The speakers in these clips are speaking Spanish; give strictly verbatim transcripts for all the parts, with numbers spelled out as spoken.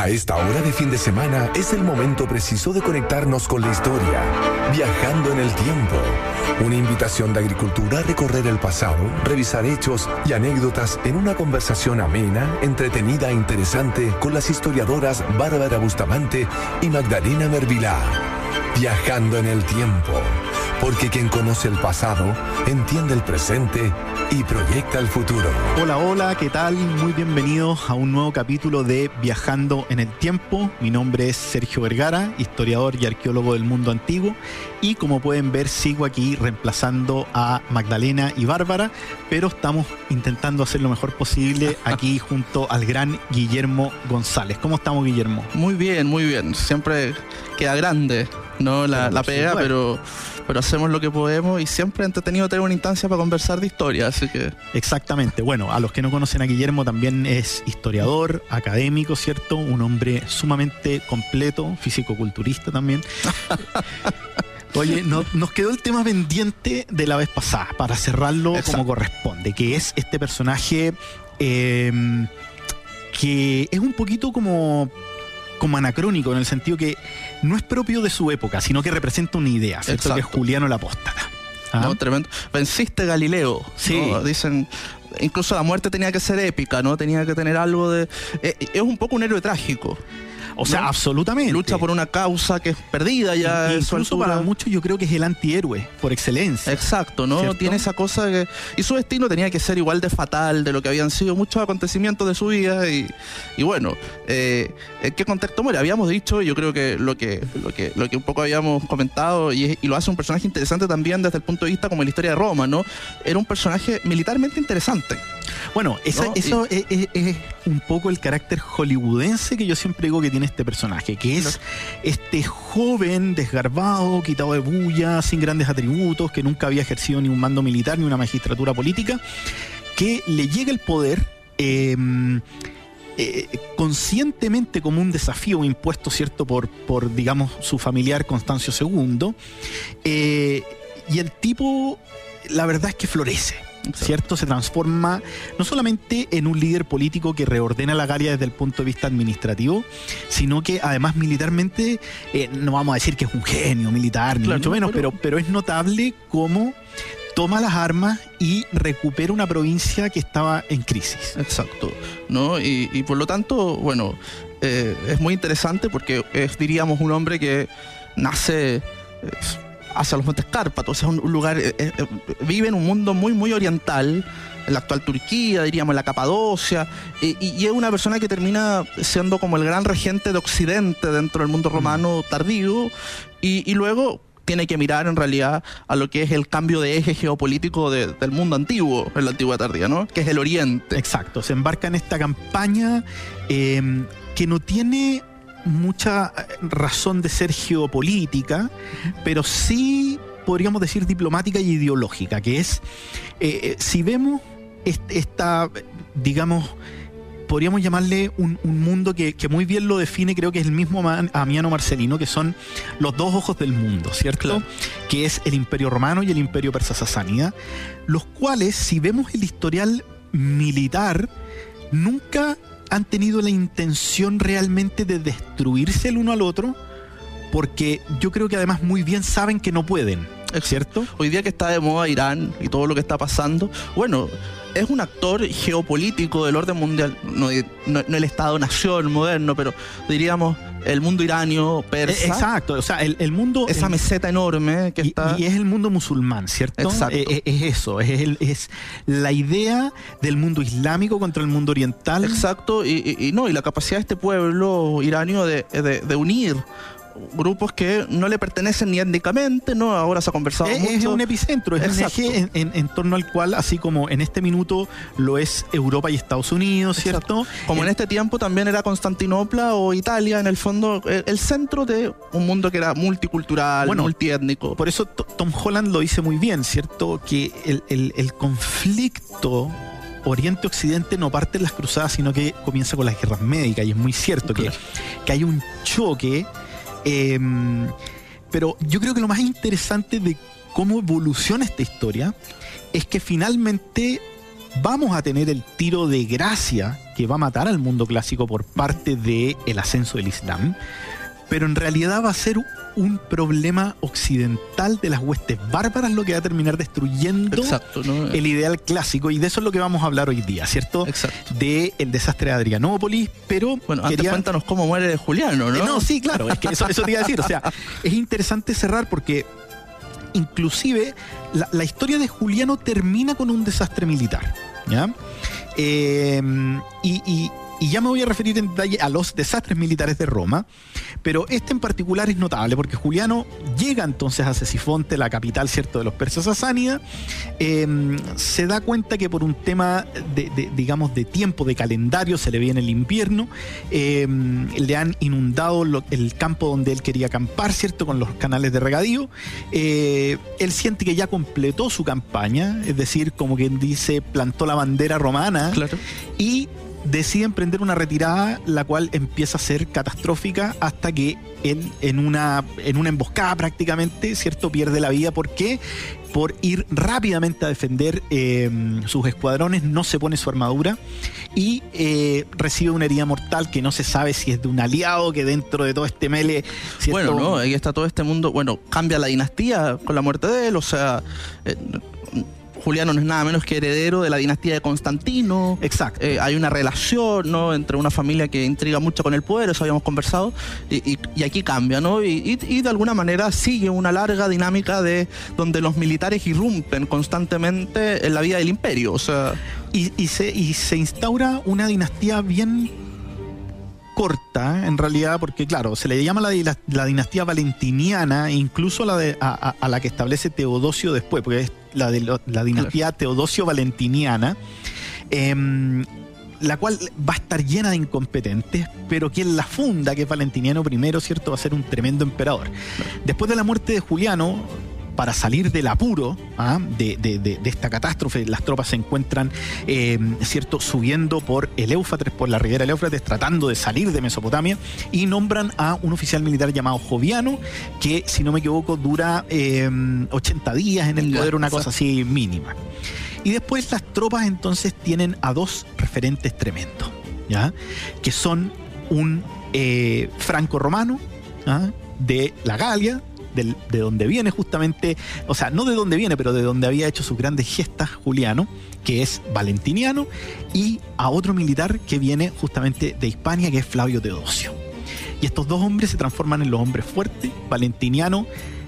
A esta hora de fin de semana es el momento preciso de conectarnos con la historia, viajando en el tiempo. Una invitación de Agricultura a recorrer el pasado, revisar hechos y anécdotas en una conversación amena, entretenida e interesante con las historiadoras Bárbara Bustamante y Magdalena Mervilá. Viajando en el tiempo, porque quien conoce el pasado entiende el presente y proyecta el futuro. Hola, hola, ¿qué tal? Muy bienvenidos a un nuevo capítulo de Viajando en el Tiempo. Mi nombre es Sergio Vergara, historiador y arqueólogo del mundo antiguo, y como pueden ver sigo aquí reemplazando a Magdalena y Bárbara, pero estamos intentando hacer lo mejor posible aquí junto al gran Guillermo González. ¿Cómo estamos, Guillermo? Muy bien, muy bien. Siempre queda grande, ¿no? La, la pega, pero, pero hacemos lo que podemos y siempre he entretenido tener una instancia para conversar de historia, así que... Exactamente. Bueno, a los que no conocen a Guillermo, también es historiador, académico, ¿cierto? Un hombre sumamente completo, físico-culturista también. Oye, no, nos quedó el tema pendiente de la vez pasada, para cerrarlo Exacto. como corresponde, que es este personaje eh, que es un poquito como... como anacrónico, en el sentido que no es propio de su época, sino que representa una idea, ¿cierto? Que es Juliano el Apóstata. ¿Ah? No, tremendo. Venciste Galileo, sí. ¿no? Dicen, incluso la muerte tenía que ser épica, ¿no? Tenía que tener algo de... Eh, es un poco un héroe trágico. O sea, ¿no? Absolutamente. Lucha por una causa que es perdida ya. Y, incluso para muchos yo creo que es el antihéroe, por excelencia. Exacto, ¿no? ¿Cierto? Tiene esa cosa que... Y su destino tenía que ser igual de fatal de lo que habían sido muchos acontecimientos de su vida. Y, y bueno, eh, ¿en qué contexto muere? Habíamos dicho, yo creo que lo que, lo que, lo que un poco habíamos comentado, y, y lo hace un personaje interesante también desde el punto de vista como la historia de Roma, ¿no? Era un personaje militarmente interesante. Bueno, esa, ¿no? eso y... es, es, es un poco el carácter hollywoodense que yo siempre digo que tiene este personaje, que es este joven desgarbado, quitado de bulla, sin grandes atributos, que nunca había ejercido ni un mando militar ni una magistratura política, que le llega el poder eh, eh, conscientemente como un desafío impuesto, ¿cierto?, por, por digamos, su familiar Constancio segundo, eh, y el tipo, la verdad es que florece. ¿Cierto? Se transforma no solamente en un líder político que reordena la Galia desde el punto de vista administrativo, sino que además militarmente, eh, no vamos a decir que es un genio militar, ni claro, mucho menos, pero... pero, pero es notable cómo toma las armas y recupera una provincia que estaba en crisis. Exacto, ¿no? Y, y por lo tanto, bueno, eh, es muy interesante porque es, diríamos, un hombre que nace... Eh, hacia los Montes Cárpatos, o sea, un lugar, eh, eh, vive en un mundo muy, muy oriental, en la actual Turquía, diríamos, en la Capadocia, eh, y, y es una persona que termina siendo como el gran regente de Occidente dentro del mundo romano tardío, y, y luego tiene que mirar en realidad a lo que es el cambio de eje geopolítico de, del mundo antiguo, en la antigua tardía, ¿no? Que es el Oriente. Exacto, se embarca en esta campaña eh, que no tiene mucha razón de ser geopolítica, pero sí podríamos decir diplomática y ideológica, que es, eh, si vemos esta, digamos, podríamos llamarle un, un mundo que, que muy bien lo define, creo que es el mismo Amiano Marcelino, que son los dos ojos del mundo, ¿cierto? Claro. Que es el Imperio Romano y el Imperio Persa-Sasánida, los cuales, si vemos el historial militar, nunca han tenido la intención realmente de destruirse el uno al otro, porque yo creo que además muy bien saben que no pueden, ¿cierto? Hoy día que está de moda Irán y todo lo que está pasando, bueno, es un actor geopolítico del orden mundial, no, no, no el Estado-nación moderno, pero diríamos el mundo iranio, persa. Exacto, o sea, el, el mundo... Esa el, meseta enorme que y, está... Y es el mundo musulmán, ¿cierto? Exacto. Es, es eso, es, el, es la idea del mundo islámico contra el mundo oriental. Exacto, y, y, y no, y la capacidad de este pueblo iranio de, de, de unir grupos que no le pertenecen ni étnicamente, ¿no? Ahora se ha conversado es, mucho. Es un epicentro, es Exacto. un eje en, en, en torno al cual, así como en este minuto lo es Europa y Estados Unidos, ¿cierto? Exacto. Como en, en este tiempo también era Constantinopla o Italia, en el fondo, el, el centro de un mundo que era multicultural, bueno, multiétnico. Por eso Tom Holland lo dice muy bien, ¿cierto? Que el, el, el conflicto Oriente-Occidente no parte en las cruzadas, sino que comienza con las guerras médicas, y es muy cierto claro. que, que hay un choque. Eh, pero yo creo que lo más interesante de cómo evoluciona esta historia es que finalmente vamos a tener el tiro de gracia que va a matar al mundo clásico por parte del ascenso del Islam, pero en realidad va a ser un problema occidental de las huestes bárbaras lo que va a terminar destruyendo Exacto, ¿no? el ideal clásico, y de eso es lo que vamos a hablar hoy día, ¿cierto? Exacto. De el desastre de Adrianópolis, pero bueno, quería... antes cuéntanos cómo muere Juliano, ¿no? Eh, no, sí, claro, es que eso, eso te iba a decir, o sea, es interesante cerrar porque inclusive la, la historia de Juliano termina con un desastre militar, ¿ya? Eh, y, y Y ya me voy a referir en detalle a los desastres militares de Roma, pero este en particular es notable porque Juliano llega entonces a Cesifonte, la capital, ¿cierto?, de los persas sasánida, eh, se da cuenta que por un tema de, de, digamos, de tiempo, de calendario, se le viene el invierno, eh, le han inundado lo, el campo donde él quería acampar, ¿cierto?, con los canales de regadío. Eh, él siente que ya completó su campaña, es decir, como quien dice, plantó la bandera romana, claro. y decide emprender una retirada, la cual empieza a ser catastrófica hasta que él en una, en una emboscada prácticamente, ¿cierto?, pierde la vida. ¿Por qué? Por ir rápidamente a defender eh, sus escuadrones, no se pone su armadura y eh, recibe una herida mortal que no se sabe si es de un aliado, que dentro de todo este mele, ¿cierto? Bueno, no, ahí está todo este mundo, bueno, cambia la dinastía con la muerte de él, o sea... Eh, Juliano no es nada menos que heredero de la dinastía de Constantino. Exacto. Eh, hay una relación, ¿no?, entre una familia que intriga mucho con el poder, eso habíamos conversado, y, y, y aquí cambia, ¿no? Y, y, y de alguna manera sigue una larga dinámica de donde los militares irrumpen constantemente en la vida del imperio, o sea... Y, y, se, y se instaura una dinastía bien corta, en realidad, porque claro, se le llama la, la, la dinastía valentiniana, incluso la de, a, a, a la que establece Teodosio después, porque es la de lo, la dinastía claro. Teodosio-valentiniana, eh, la cual va a estar llena de incompetentes, pero quien la funda, que es Valentiniano primero, ¿cierto?, va a ser un tremendo emperador. Después de la muerte de Juliano, para salir del apuro ¿ah? de, de, de, de esta catástrofe, las tropas se encuentran eh, cierto subiendo por el Éufrates, por la ribera del Éufrates, tratando de salir de Mesopotamia, y nombran a un oficial militar llamado Joviano, que si no me equivoco dura eh, ochenta días en el poder, una cosa así mínima. Y después las tropas entonces tienen a dos referentes tremendos, ¿ya?, que son un eh, franco-romano ¿ah? de la Galia, De, de donde viene justamente, o sea, no de donde viene, pero de donde había hecho sus grandes gestas Juliano, que es Valentiniano, y a otro militar que viene justamente de Hispania, que es Flavio Teodosio. Y estos dos hombres se transforman en los hombres fuertes. Valentiniano,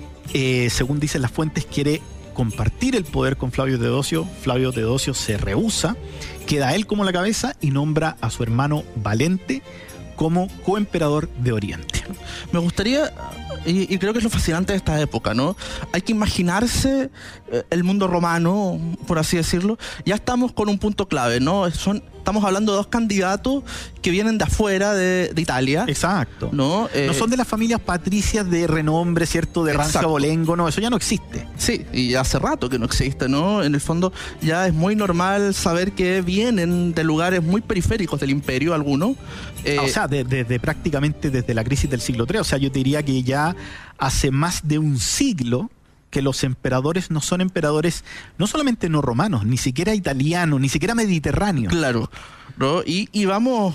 eh, según dicen las fuentes, quiere compartir el poder con Flavio Teodosio. Flavio Teodosio se rehúsa, queda él como la cabeza y nombra a su hermano Valente como coemperador de Oriente. Me gustaría, y, y creo que es lo fascinante de esta época, ¿no? Hay que imaginarse eh, el mundo romano, por así decirlo. Ya estamos con un punto clave, ¿no? Son, estamos hablando de dos candidatos que vienen de afuera de, de Italia. Exacto. ¿No? Eh, no son de las familias patricias de renombre, ¿cierto? De Rancia Bolengo, no, eso ya no existe. Sí, y hace rato que no existe, ¿no? En el fondo ya es muy normal saber que vienen de lugares muy periféricos del imperio, algunos. Eh, o sea, desde de, de prácticamente desde la crisis del siglo tercero. O sea, yo te diría que ya hace más de un siglo que los emperadores no son emperadores no solamente no romanos, ni siquiera italianos, ni siquiera mediterráneos. Claro, ¿no? Y, y vamos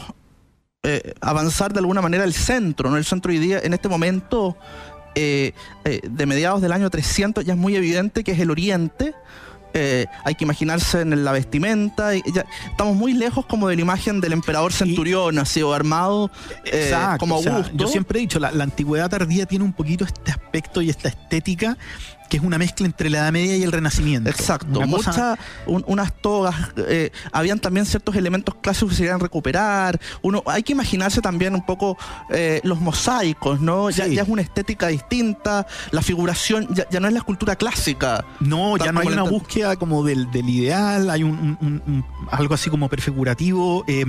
eh, a avanzar de alguna manera al centro, ¿no? El centro hoy día, en este momento, eh, eh, de mediados del año trescientos, ya es muy evidente que es el Oriente. Eh, hay que imaginarse en la vestimenta, y ya, estamos muy lejos como de la imagen del emperador centurión, y, así o armado eh, exacto, como Augusto. O sea, yo siempre he dicho, la, la antigüedad tardía tiene un poquito este aspecto y esta estética que es una mezcla entre la Edad Media y el Renacimiento. Exacto, una muchas, cosa... un, unas togas, eh, habían también ciertos elementos clásicos que se iban a recuperar. Uno, hay que imaginarse también un poco eh, los mosaicos, ¿no? Sí. Ya, ya es una estética distinta, la figuración ya, ya no es la escultura clásica. No, ya no hay una búsqueda como del, del ideal, hay un, un, un, algo así como prefigurativo. Eh,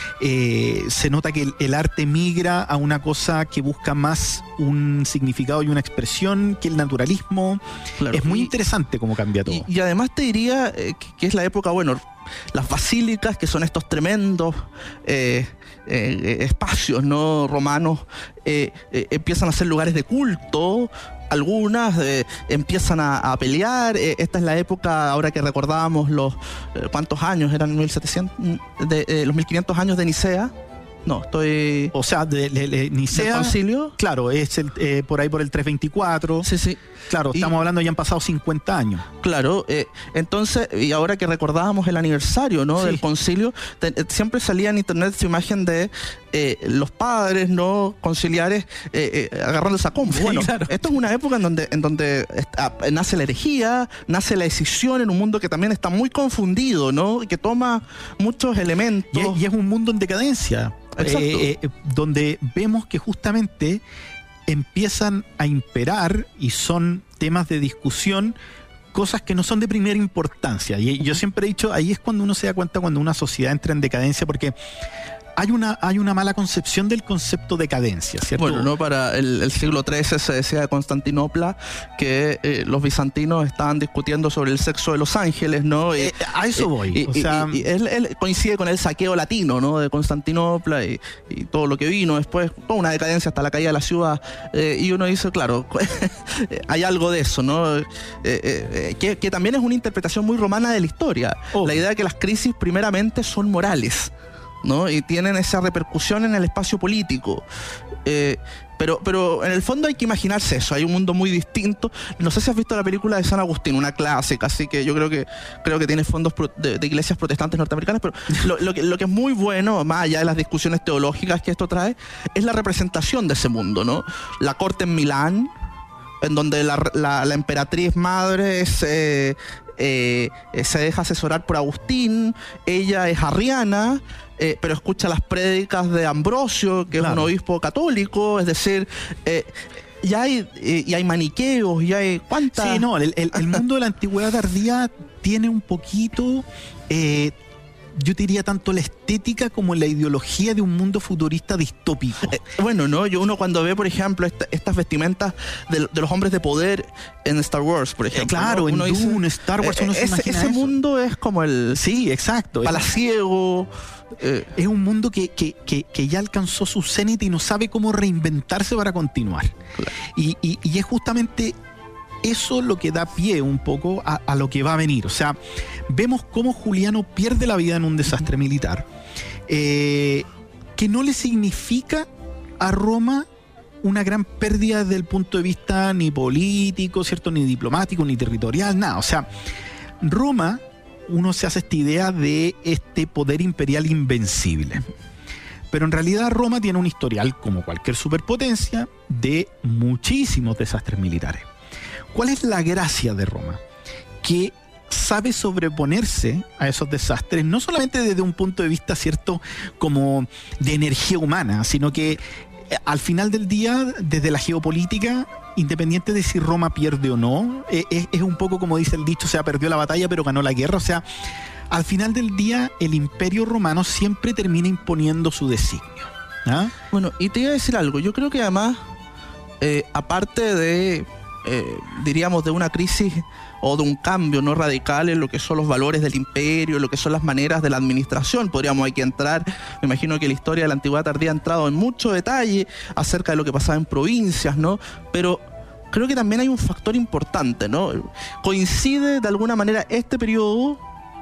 eh, se nota que el, el arte migra a una cosa que busca más un significado y una expresión que el naturalismo. Claro. Es muy interesante cómo cambia todo. Y, y además te diría eh, que, que es la época, bueno, las basílicas, que son estos tremendos eh, eh, espacios, ¿no?, romanos, eh, eh, empiezan a ser lugares de culto. Algunas eh, empiezan a, a pelear. Eh, esta es la época, ahora que recordábamos los eh, cuántos años eran, mil setecientos, de, eh, los mil quinientos años de Nicea. No, estoy... O sea, de, de, de Nicea... ¿Del concilio? Claro, es el, eh, por ahí por el trescientos veinticuatro. Sí, sí. Claro, estamos y, hablando, ya han pasado cincuenta años. Claro, eh, entonces, y ahora que recordábamos el aniversario, ¿no?, sí, del concilio, te, siempre salía en internet su imagen de eh, los padres, ¿no?, conciliares eh, eh, agarrándose a combo. Sí, bueno, claro. Esto es una época en donde, en donde está, nace la herejía, nace la escisión en un mundo que también está muy confundido, ¿no?, y que toma muchos elementos. Y es, y es un mundo en decadencia. Eh, eh, donde vemos que justamente empiezan a imperar y son temas de discusión cosas que no son de primera importancia. Y yo siempre he dicho, ahí es cuando uno se da cuenta cuando una sociedad entra en decadencia, porque hay una, hay una mala concepción del concepto de decadencia, ¿cierto? Bueno, no, para el, el siglo trece se decía de Constantinopla que eh, los bizantinos estaban discutiendo sobre el sexo de los ángeles, ¿no? Y, eh, a eso voy. Y, o sea, y, y él, él coincide con el saqueo latino, ¿no?, de Constantinopla y, y todo lo que vino después, toda una decadencia hasta la caída de la ciudad. Eh, y uno dice, claro, hay algo de eso, ¿no? Eh, eh, que, que también es una interpretación muy romana de la historia. Oh. La idea de que las crisis primeramente son morales, ¿no?, y tienen esa repercusión en el espacio político. Eh, pero, pero en el fondo hay que imaginarse eso, hay un mundo muy distinto. No sé si has visto la película de San Agustín, una clásica, así que yo creo que creo que tiene fondos de, de iglesias protestantes norteamericanas, pero lo, lo, que, lo que es muy bueno, más allá de las discusiones teológicas que esto trae, es la representación de ese mundo, ¿no? La corte en Milán, en donde la, la, la emperatriz madre es... Eh, Eh, eh, se deja asesorar por Agustín, ella es arriana, eh, pero escucha las prédicas de Ambrosio, que claro, es un obispo católico, es decir, eh, y hay, eh, y hay maniqueos, y hay cuántas... Sí, no, el, el, el mundo de la antigüedad tardía tiene un poquito... Eh, yo te diría tanto la estética como la ideología de un mundo futurista distópico. Eh, bueno, no, yo uno cuando ve, por ejemplo, esta, estas vestimentas de, de los hombres de poder en Star Wars, por ejemplo. Eh, claro, ¿no? en Uno Dune, dice, Star Wars, uno eh, se ese, imagina ese eso. mundo es como el... Sí, exacto. Palaciego. Eh, es un mundo que, que, que, que ya alcanzó su cenit y no sabe cómo reinventarse para continuar. Claro. Y, y, y es justamente... eso lo que da pie un poco a, a lo que va a venir. O sea, vemos cómo Juliano pierde la vida en un desastre militar, eh, que no le significa a Roma una gran pérdida desde el punto de vista ni político, ¿cierto?, ni diplomático, ni territorial, nada. O sea, Roma, uno se hace esta idea de este poder imperial invencible. Pero en realidad Roma tiene un historial, como cualquier superpotencia, de muchísimos desastres militares. ¿Cuál es la gracia de Roma? Que sabe sobreponerse a esos desastres, no solamente desde un punto de vista, cierto, como de energía humana, sino que al final del día, desde la geopolítica, independiente de si Roma pierde o no, es, es un poco como dice el dicho, o sea, perdió la batalla pero ganó la guerra. O sea, al final del día, el imperio romano siempre termina imponiendo su designio. ¿Ah? Bueno, y te iba a decir algo, yo creo que además, eh, aparte de... Eh, diríamos de una crisis o de un cambio no radical en lo que son los valores del imperio, en lo que son las maneras de la administración, podríamos hay que entrar, me imagino que la historia de la antigüedad tardía ha entrado en mucho detalle acerca de lo que pasaba en provincias, ¿no? Pero creo que también hay un factor importante, ¿no? Coincide de alguna manera este periodo,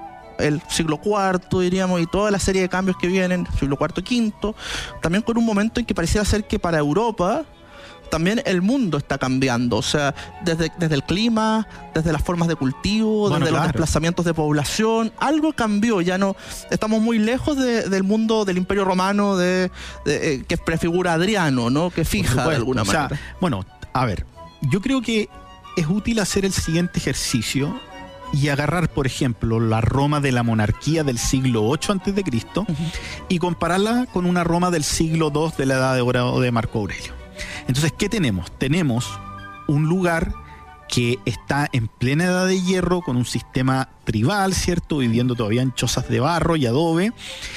el siglo cuarto, diríamos, y toda la serie de cambios que vienen, siglo cuarto, quinto, también con un momento en que pareciera ser que para Europa también el mundo está cambiando, o sea, desde, desde el clima, desde las formas de cultivo, bueno, desde claro, los desplazamientos de población, algo cambió, ya no, estamos muy lejos de, del mundo del Imperio Romano de, de, eh, que prefigura Adriano, ¿no? Que fija de alguna manera. O sea, bueno, a ver, yo creo que es útil hacer el siguiente ejercicio y agarrar, por ejemplo, la Roma de la monarquía del siglo ocho antes de Cristo uh-huh. y compararla con una Roma del siglo dos de la Edad de Oro de Marco Aurelio. Entonces, ¿qué tenemos? Tenemos un lugar que está en plena edad de hierro, con un sistema tribal, ¿cierto? Viviendo todavía en chozas de barro y adobe.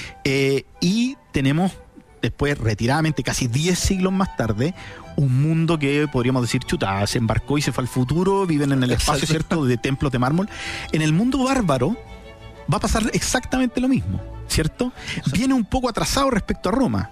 Eh, y tenemos, después, retiradamente, casi diez siglos más tarde, un mundo que podríamos decir, chuta, se embarcó y se fue al futuro, viven en el espacio, ¿cierto?, de templos de mármol. En el mundo bárbaro, va a pasar exactamente lo mismo, ¿cierto? Viene un poco atrasado respecto a Roma,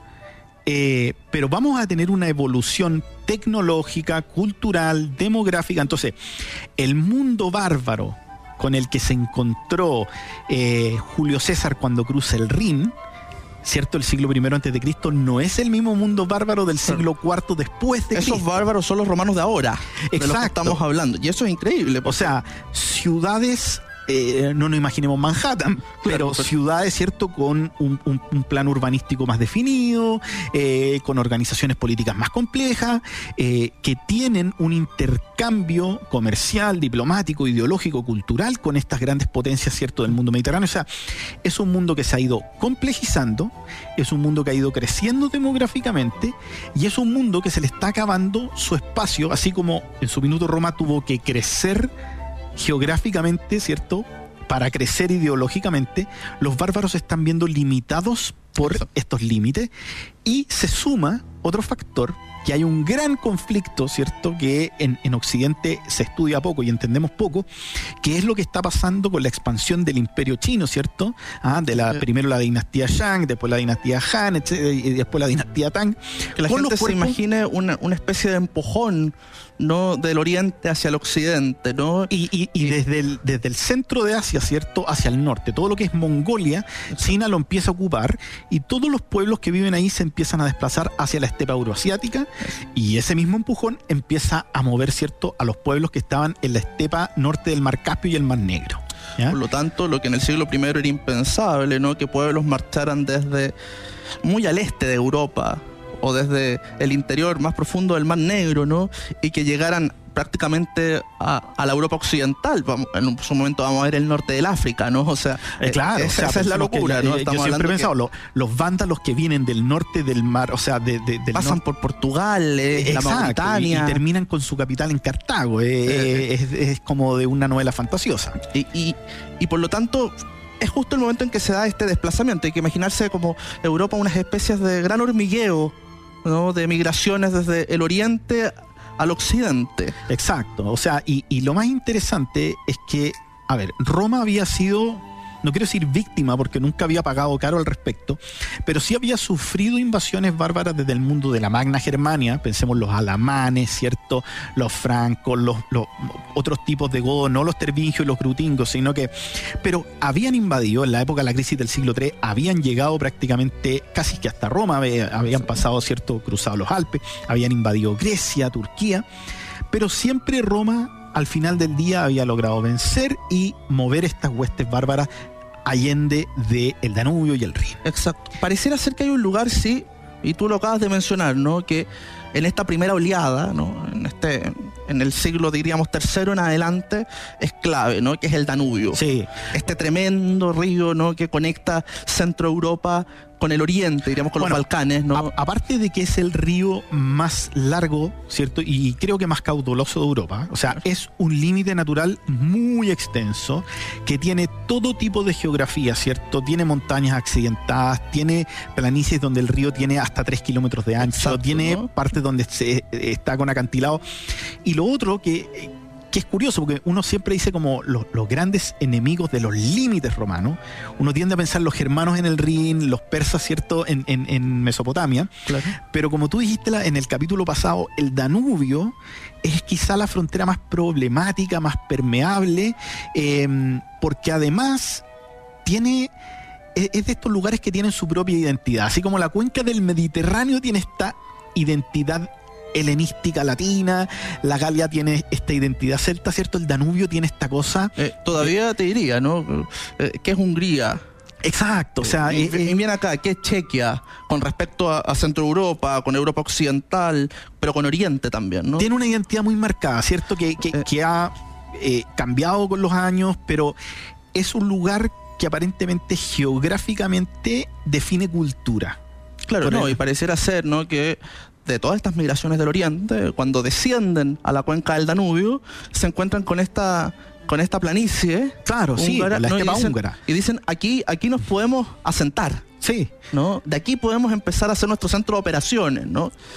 eh, pero vamos a tener una evolución tecnológica, cultural, demográfica. Entonces, el mundo bárbaro con el que se encontró eh, Julio César cuando cruza el Rin, ¿cierto? El siglo primero antes de Cristo no es el mismo mundo bárbaro del siglo cuarto después de Cristo. Esos bárbaros son los romanos de ahora. Exacto. De los que estamos hablando. Y eso es increíble. O sea, ciudades, eh, no nos imaginemos Manhattan, claro, pero, pero ciudades, ¿cierto? Con un, un, un plan urbanístico más definido, eh, con organizaciones políticas más complejas, eh, que tienen un intercambio comercial, diplomático, ideológico, cultural con estas grandes potencias, ¿cierto? Del mundo mediterráneo. O sea, es un mundo que se ha ido complejizando, es un mundo que ha ido creciendo demográficamente y es un mundo que se le está acabando su espacio, así como en su minuto Roma tuvo que crecer geográficamente, ¿cierto? Para crecer ideológicamente, los bárbaros se están viendo limitados por estos límites, y se suma otro factor, que hay un gran conflicto, ¿cierto? Que en, en Occidente se estudia poco y entendemos poco, que es lo que está pasando con la expansión del imperio chino, ¿cierto? Ah, de la, primero la dinastía Shang, después la dinastía Han, etcétera, y después la dinastía Tang. Que la gente cuerpos, se imagine una, una especie de empujón, ¿no? Del oriente hacia el occidente, ¿no? Y, y, y desde, el, desde el centro de Asia, ¿cierto? Hacia el norte. Todo lo que es Mongolia, China lo empieza a ocupar, y todos los pueblos que viven ahí se empiezan a desplazar hacia la estepa euroasiática, y ese mismo empujón empieza a mover, ¿cierto?, a los pueblos que estaban en la estepa norte del Mar Caspio y el Mar Negro. ¿Ya? Por lo tanto, lo que en el siglo primero era impensable, ¿no? Que pueblos marcharan desde muy al este de Europa o desde el interior más profundo del Mar Negro, ¿no? Y que llegaran prácticamente a, a la Europa occidental. Vamos, en su momento vamos a ver el norte del África, ¿no? O sea, eh, claro, esa, o sea, esa es la locura, que, ¿no? Yo, yo siempre he pensado, que los, los vándalos que vienen del norte del mar, o sea, de, de, del pasan norte, por Portugal, eh, exacto, la Mauritania, y, y terminan con su capital en Cartago. Eh, eh, es, es como de una novela fantasiosa. Y, y, y por lo tanto, es justo el momento en que se da este desplazamiento. Hay que imaginarse como Europa unas especies de gran hormigueo, ¿no? De migraciones desde el oriente al occidente. Exacto, o sea, y, y lo más interesante es que, a ver, Roma había sido, no quiero decir víctima porque nunca había pagado caro al respecto, pero sí había sufrido invasiones bárbaras desde el mundo de la Magna Germania. Pensemos los alamanes, ¿cierto? Los francos, los, los otros tipos de godos, no los tervingios y los grutingos, sino que, pero habían invadido en la época de la crisis del siglo tercero, habían llegado prácticamente casi que hasta Roma, habían pasado, ¿cierto?, cruzado los Alpes, habían invadido Grecia, Turquía, pero siempre Roma al final del día había logrado vencer y mover estas huestes bárbaras allende del Danubio y el Rin. Exacto. Pareciera ser que hay un lugar, sí, y tú lo acabas de mencionar, ¿no? Que en esta primera oleada, ¿no? En este, en el siglo, diríamos, tercero en adelante, es clave, ¿no? Que es el Danubio. Sí. Este tremendo río, ¿no? Que conecta Centro Europa con el oriente, diríamos, con bueno, los Balcanes, ¿no? A, aparte de que es el río más largo, ¿cierto? Y creo que más caudaloso de Europa. O sea, es un límite natural muy extenso que tiene todo tipo de geografía, ¿cierto? Tiene montañas accidentadas, tiene planicies donde el río tiene hasta tres kilómetros de ancho, exacto, tiene ¿no? partes donde se, está con acantilado. Y lo otro que... que es curioso, porque uno siempre dice como los, los grandes enemigos de los límites romanos. Uno tiende a pensar los germanos en el Rin, los persas, ¿cierto?, en, en, en Mesopotamia. Claro. Pero como tú dijiste la, en el capítulo pasado, el Danubio es quizá la frontera más problemática, más permeable, eh, porque además tiene... es de estos lugares que tienen su propia identidad. Así como la cuenca del Mediterráneo tiene esta identidad helenística latina, la Galia tiene esta identidad celta, ¿cierto? El Danubio tiene esta cosa... Eh, todavía eh, te diría, ¿no? Eh, ¿Qué es Hungría? Exacto, o sea... Y, eh, y mira acá, ¿qué es Chequia? Con respecto a, a Centro Europa, con Europa Occidental, pero con Oriente también, ¿no? Tiene una identidad muy marcada, ¿cierto? Que, que, eh, que ha eh, cambiado con los años, pero es un lugar que aparentemente geográficamente define cultura. Claro, no, y pareciera ser, ¿no?, que de todas estas migraciones del oriente, cuando descienden a la cuenca del Danubio, se encuentran con esta con esta planicie. Claro, húngara, sí, la ¿no? estepa y dicen, húngara. Y dicen, aquí, aquí nos podemos asentar. Sí. ¿No? De aquí podemos empezar a hacer nuestro centro de operaciones, ¿no?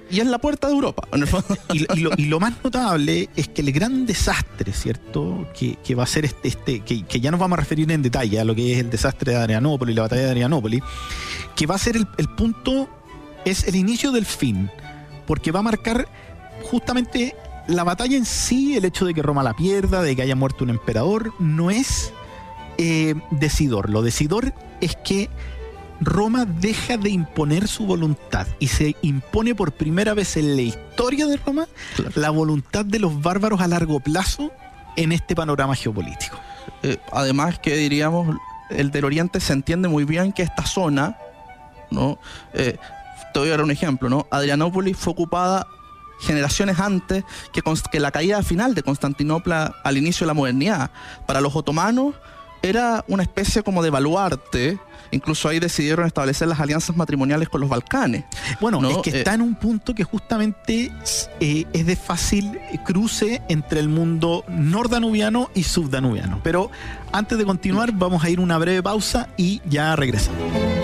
y es la puerta de Europa, en el fondo. Y, y, lo, y lo más notable es que el gran desastre, ¿cierto?, que, que va a ser este, este que, que ya nos vamos a referir en detalle a lo que es el desastre de Adrianópolis, la batalla de Adrianópolis, que va a ser el, el punto, es el inicio del fin, porque va a marcar justamente la batalla en sí. El hecho de que Roma la pierda, de que haya muerto un emperador, no es eh, decidor. Lo decidor es que Roma deja de imponer su voluntad y se impone por primera vez en la historia de Roma, claro, la voluntad de los bárbaros a largo plazo en este panorama geopolítico. Eh, además que diríamos, el del Oriente se entiende muy bien que esta zona, ¿no? Eh, te voy a dar un ejemplo, ¿no? Adrianópolis fue ocupada generaciones antes que, que la caída final de Constantinopla al inicio de la modernidad. Para los otomanos era una especie como de baluarte. Incluso ahí decidieron establecer las alianzas matrimoniales con los Balcanes. Bueno, ¿no? es que está eh, en un punto que justamente eh, es de fácil cruce entre el mundo nordanubiano y subdanubiano. Pero antes de continuar, vamos a ir a una breve pausa y ya regresamos.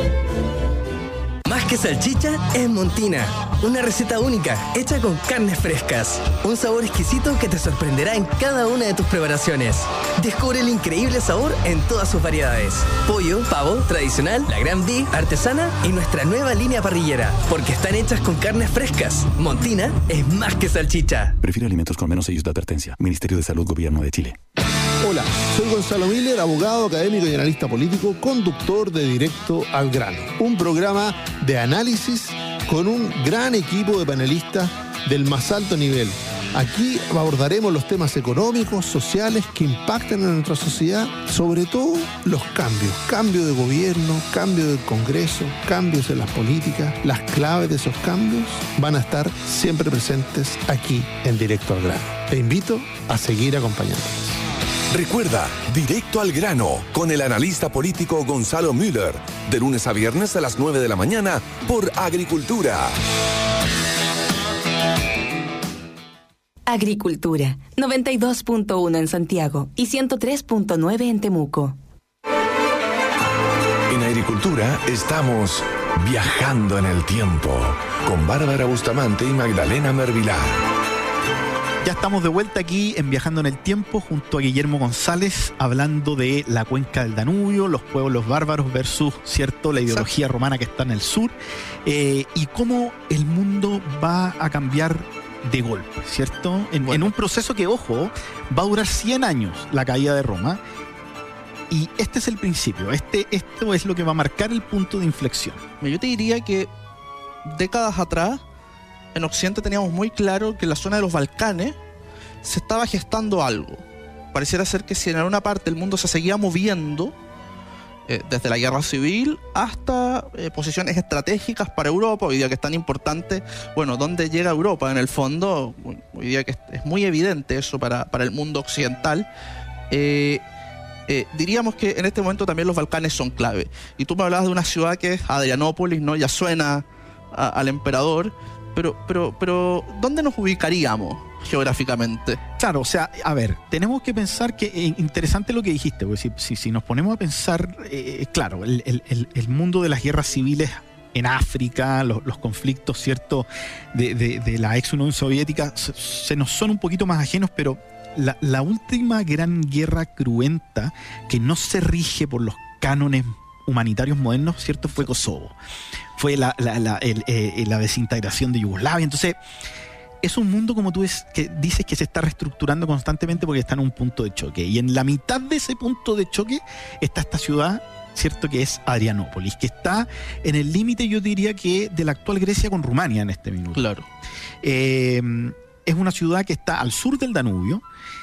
Más que salchicha es Montina, una receta única hecha con carnes frescas, un sabor exquisito que te sorprenderá en cada una de tus preparaciones. Descubre el increíble sabor en todas sus variedades: pollo, pavo, tradicional, la Gran Beef, artesana y nuestra nueva línea parrillera, porque están hechas con carnes frescas. Montina es más que salchicha. Prefiere alimentos con menos sellos de advertencia. Ministerio de Salud, Gobierno de Chile. Hola, soy Gonzalo Miller, abogado, académico y analista político, conductor de Directo al Grano, un programa de análisis con un gran equipo de panelistas del más alto nivel. Aquí abordaremos los temas económicos, sociales que impactan en nuestra sociedad, sobre todo los cambios, cambio de gobierno, cambio del Congreso, cambios en las políticas. Las claves de esos cambios van a estar siempre presentes aquí en Directo al Grano. Te invito a seguir acompañándonos. Recuerda, Directo al Grano, con el analista político Gonzalo Müller, de lunes a viernes a las nueve de la mañana por Agricultura. Agricultura, noventa y dos punto uno en Santiago y ciento tres punto nueve en Temuco. En Agricultura estamos viajando en el tiempo, con Bárbara Bustamante y Magdalena Mervilá. Ya estamos de vuelta aquí en Viajando en el Tiempo junto a Guillermo González, hablando de la cuenca del Danubio, los pueblos bárbaros versus, cierto, la ideología romana que está en el sur, eh, y cómo el mundo va a cambiar de golpe, ¿cierto? En, bueno. en un proceso que, ojo, va a durar cien años la caída de Roma, y este es el principio, este, esto es lo que va a marcar el punto de inflexión. Yo te diría que décadas atrás, en Occidente teníamos muy claro que en la zona de los Balcanes se estaba gestando algo. Pareciera ser que si en alguna parte el mundo se seguía moviendo, eh, desde la guerra civil hasta eh, posiciones estratégicas para Europa, hoy día que es tan importante, bueno, ¿dónde llega Europa? En el fondo, hoy día que es, es muy evidente eso para, para el mundo occidental. Eh, eh, diríamos que en este momento también los Balcanes son clave. Y tú me hablabas de una ciudad que es Adrianópolis, ¿no? Ya suena a, al emperador. Pero, pero, pero, ¿dónde nos ubicaríamos geográficamente? Claro, o sea, a ver, tenemos que pensar que es interesante lo que dijiste, porque si, si, si nos ponemos a pensar, eh, claro, el, el, el mundo de las guerras civiles en África, los, los conflictos, ¿cierto?, de, de, de la ex Unión Soviética, se, se nos son un poquito más ajenos, pero la, la última gran guerra cruenta que no se rige por los cánones humanitarios modernos, ¿cierto?, fue Kosovo. Fue la, la, la, el, eh, la desintegración de Yugoslavia. Entonces, es un mundo, como tú es, que dices, que se está reestructurando constantemente porque está en un punto de choque. Y en la mitad de ese punto de choque está esta ciudad, ¿cierto?, que es Adrianópolis, que está en el límite, yo diría que, de la actual Grecia con Rumania en este minuto. Claro. Eh, es una ciudad que está al sur del Danubio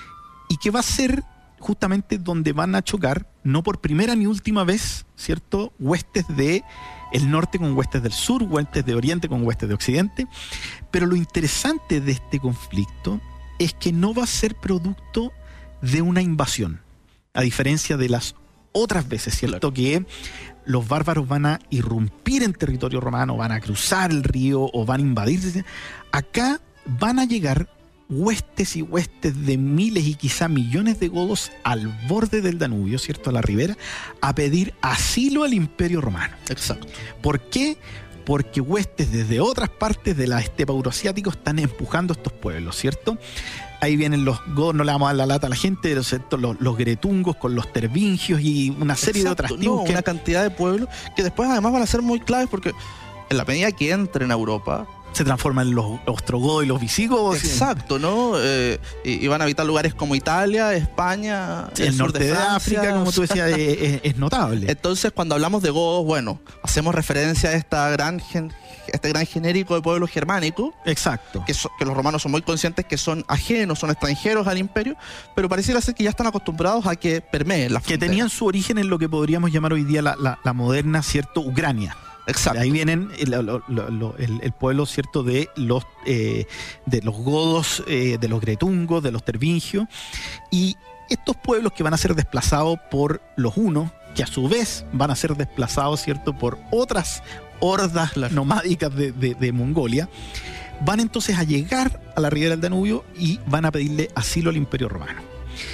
y que va a ser justamente donde van a chocar, no por primera ni última vez, ¿cierto?, huestes de el norte con huestes del sur, huestes de oriente con huestes de occidente. Pero lo interesante de este conflicto es que no va a ser producto de una invasión, a diferencia de las otras veces, ¿cierto? Claro. Que los bárbaros van a irrumpir en territorio romano, van a cruzar el río o van a invadir. Acá van a llegar huestes y huestes de miles y quizá millones de godos al borde del Danubio, ¿cierto?, a la ribera, a pedir asilo al Imperio Romano. Exacto. ¿Por qué? porque huestes desde otras partes de la estepa euroasiática están empujando estos pueblos, ¿cierto? Ahí vienen los godos, no le vamos a dar la lata a la gente, los, los, los gretungos con los tervingios y una serie Exacto, de otras tribus. No, que... una cantidad de pueblos que después además van a ser muy claves porque en la medida que entren a Europa se transforman en los ostrogodos y los visigodos. Exacto, ¿no? Eh, y, y van a habitar lugares como Italia, España, sí, el, el sur norte de, de Francia, África, como tú decías, es, es, es notable. Entonces, cuando hablamos de godos, bueno, hacemos referencia a esta gran gen, este gran genérico de pueblos germánicos. Exacto. Que, so, que los romanos son muy conscientes que son ajenos, son extranjeros al imperio, pero pareciera ser que ya están acostumbrados a que permeen la frontera. Que tenían su origen en lo que podríamos llamar hoy día la, la, la moderna, ¿cierto?, Ucrania. Exacto. Ahí vienen el, lo, lo, lo, el, el pueblo, ¿cierto?, de los eh, de los godos, eh, de los gretungos, de los tervingios, y estos pueblos que van a ser desplazados por los hunos, que a su vez van a ser desplazados, ¿cierto?, por otras hordas nomádicas de, de, de Mongolia, van entonces a llegar a la ribera del Danubio y van a pedirle asilo al Imperio Romano.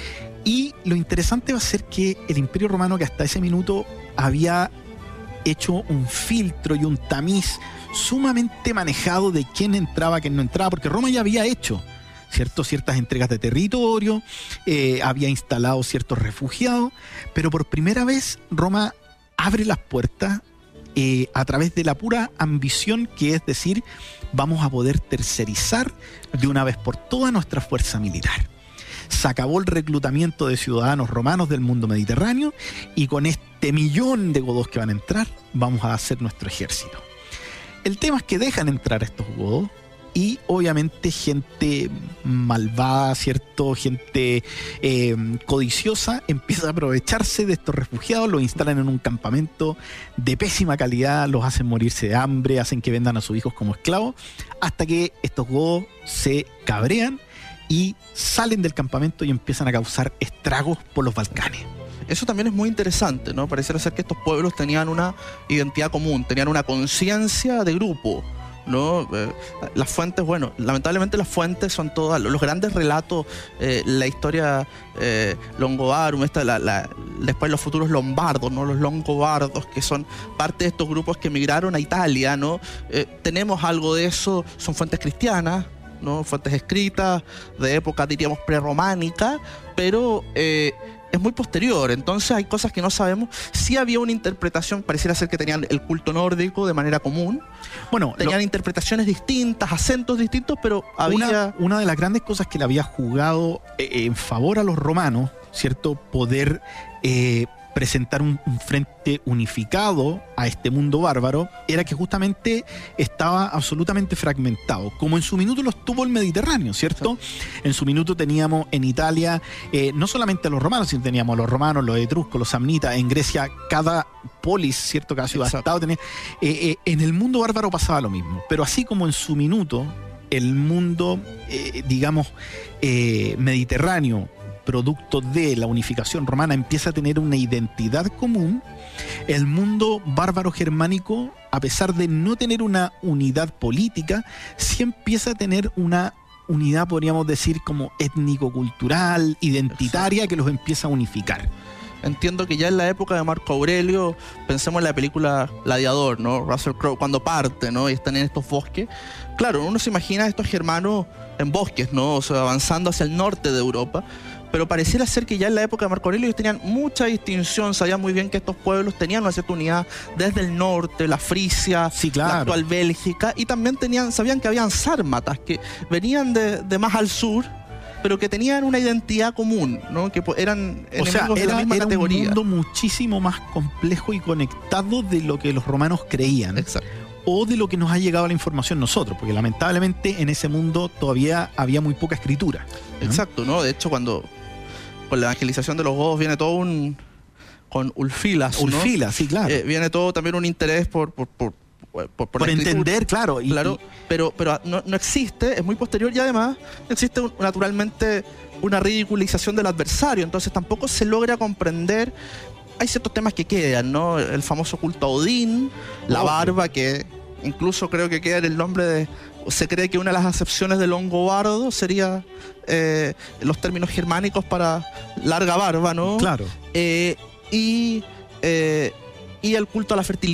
Y lo interesante va a ser que el Imperio Romano, que hasta ese minuto había hecho un filtro y un tamiz sumamente manejado de quién entraba, quién no entraba, porque Roma ya había hecho, ¿cierto?, ciertas entregas de territorio, eh, había instalado ciertos refugiados, pero por primera vez Roma abre las puertas eh, a través de la pura ambición, que es decir, vamos a poder tercerizar de una vez por todas nuestra fuerza militar. Se acabó el reclutamiento de ciudadanos romanos del mundo mediterráneo y con este millón de godos que van a entrar, vamos a hacer nuestro ejército. El tema es que dejan entrar a estos godos y obviamente gente malvada, ¿cierto?, gente eh, codiciosa, empieza a aprovecharse de estos refugiados, los instalan en un campamento de pésima calidad, los hacen morirse de hambre, hacen que vendan a sus hijos como esclavos, hasta que estos godos se cabrean y salen del campamento y empiezan a causar estragos por los Balcanes. Eso también es muy interesante, ¿no? Pareciera ser que estos pueblos tenían una identidad común, tenían una conciencia de grupo, ¿no? Eh, las fuentes, bueno, lamentablemente las fuentes son todas, los grandes relatos, eh, la historia eh, longobarum, esta, la, la, después los futuros lombardos, ¿no? Los longobardos, que son parte de estos grupos que emigraron a Italia, ¿no? Eh, tenemos algo de eso, son fuentes cristianas, ¿no? Fuentes escritas de época, diríamos, prerrománica, pero eh, es muy posterior, entonces hay cosas que no sabemos. Sí había una interpretación, pareciera ser que tenían el culto nórdico de manera común. Bueno, tenían lo, interpretaciones distintas, acentos distintos, pero había... Una, una de las grandes cosas que le había jugado eh, en favor a los romanos, ¿cierto?, poder eh, presentar un, un frente unificado a este mundo bárbaro, era que justamente estaba absolutamente fragmentado, como en su minuto lo estuvo el Mediterráneo, ¿cierto? Sí. En su minuto teníamos en Italia eh, no solamente a los romanos, sino teníamos a los romanos, los etruscos, los samnitas. En Grecia cada polis, ¿cierto?, cada ciudad-estado tenía... Eh, eh, en el mundo bárbaro pasaba lo mismo, pero así como en su minuto el mundo, eh, digamos, eh, mediterráneo, producto de la unificación romana, empieza a tener una identidad común, el mundo bárbaro germánico, a pesar de no tener una unidad política, sí empieza a tener una unidad, podríamos decir, como étnico-cultural, identitaria, que los empieza a unificar. Entiendo que ya en la época de Marco Aurelio, pensemos en la película Gladiador, ¿no? Russell Crowe, cuando parte, ¿no?, y están en estos bosques. Claro, uno se imagina a estos germanos en bosques, ¿no?, o sea, avanzando hacia el norte de Europa, pero pareciera ser que ya en la época de Marco Aurelio ellos tenían mucha distinción, sabían muy bien que estos pueblos tenían una cierta unidad desde el norte, la Frisia, sí, claro, la actual Bélgica, y también tenían, sabían que habían sármatas que venían de, de más al sur, pero que tenían una identidad común, ¿no?, que eran o sea, enemigos era, de la misma era categoría. Un mundo muchísimo más complejo y conectado de lo que los romanos creían. Exacto. O de lo que nos ha llegado la información nosotros, porque lamentablemente en ese mundo todavía había muy poca escritura, ¿no? Exacto, ¿no? De hecho, cuando con la evangelización de los godos viene todo un... con Ulfilas, ¿no? Ulfilas, sí, claro. Eh, viene todo también un interés por... por, por Por, por, por entender, claro. Y, claro, y, pero, pero no, no existe, es muy posterior y además existe un, naturalmente una ridiculización del adversario, entonces tampoco se logra comprender. Hay ciertos temas que quedan, ¿no? El famoso culto a Odín, la barba, que incluso creo que queda en el nombre de... Se cree que una de las acepciones del longobardo sería eh, los términos germánicos para larga barba, ¿no? Claro. Eh, y, eh, y el culto a la fertilidad.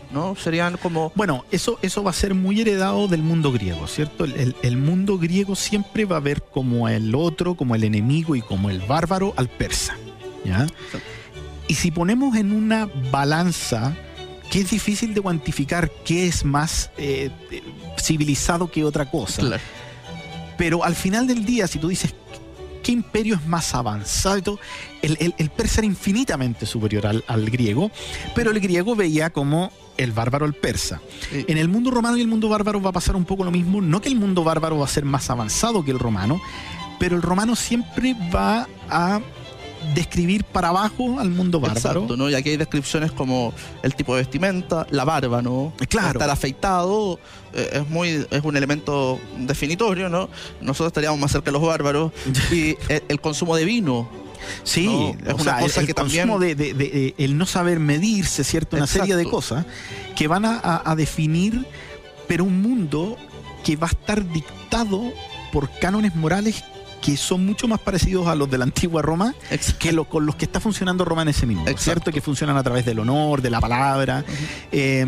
¿no? Serían como... Bueno, eso, eso va a ser muy heredado del mundo griego, ¿cierto? El, el, el mundo griego siempre va a ver como el otro, como el enemigo y como el bárbaro al persa, ¿ya? Y si ponemos en una balanza que es difícil de cuantificar qué es más eh, civilizado que otra cosa, claro. Pero al final del día, si tú dices qué imperio es más avanzado, el, el, el persa era infinitamente superior al, al griego, pero el griego veía como el bárbaro al persa. Sí. En el mundo romano y el mundo bárbaro va a pasar un poco lo mismo, no que el mundo bárbaro va a ser más avanzado que el romano, pero el romano siempre va a describir para abajo al mundo bárbaro. Exacto, ¿no? Y aquí hay descripciones como el tipo de vestimenta, la barba, ¿no? Claro. Estar afeitado eh, es muy es un elemento definitorio, ¿no? Nosotros estaríamos más cerca de los bárbaros. Y el, el consumo de vino. Sí, ¿no? Es o una sea, cosa el, que el también... consumo de, de, de, de el no saber medirse, ¿cierto? Una Exacto. serie de cosas que van a, a, a definir, pero un mundo que va a estar dictado por cánones morales que son mucho más parecidos a los de la antigua Roma. Exacto. Que lo, con los que está funcionando Roma en ese minuto. Exacto. ¿Cierto? Que funcionan a través del honor, de la palabra. Uh-huh. eh,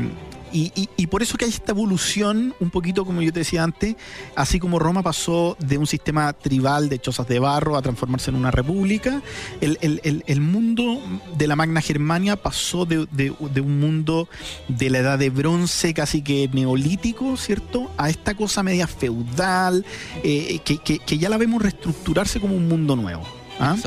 y, y, y por eso que hay esta evolución, un poquito como yo te decía antes, así como Roma pasó de un sistema tribal de chozas de barro a transformarse en una república, el, el, el, el mundo de la Magna Germania pasó de, de, de un mundo de la edad de bronce, casi que neolítico, ¿cierto?, a esta cosa media feudal, eh, que, que, que ya la vemos reestructurarse como un mundo nuevo. ¿Ah?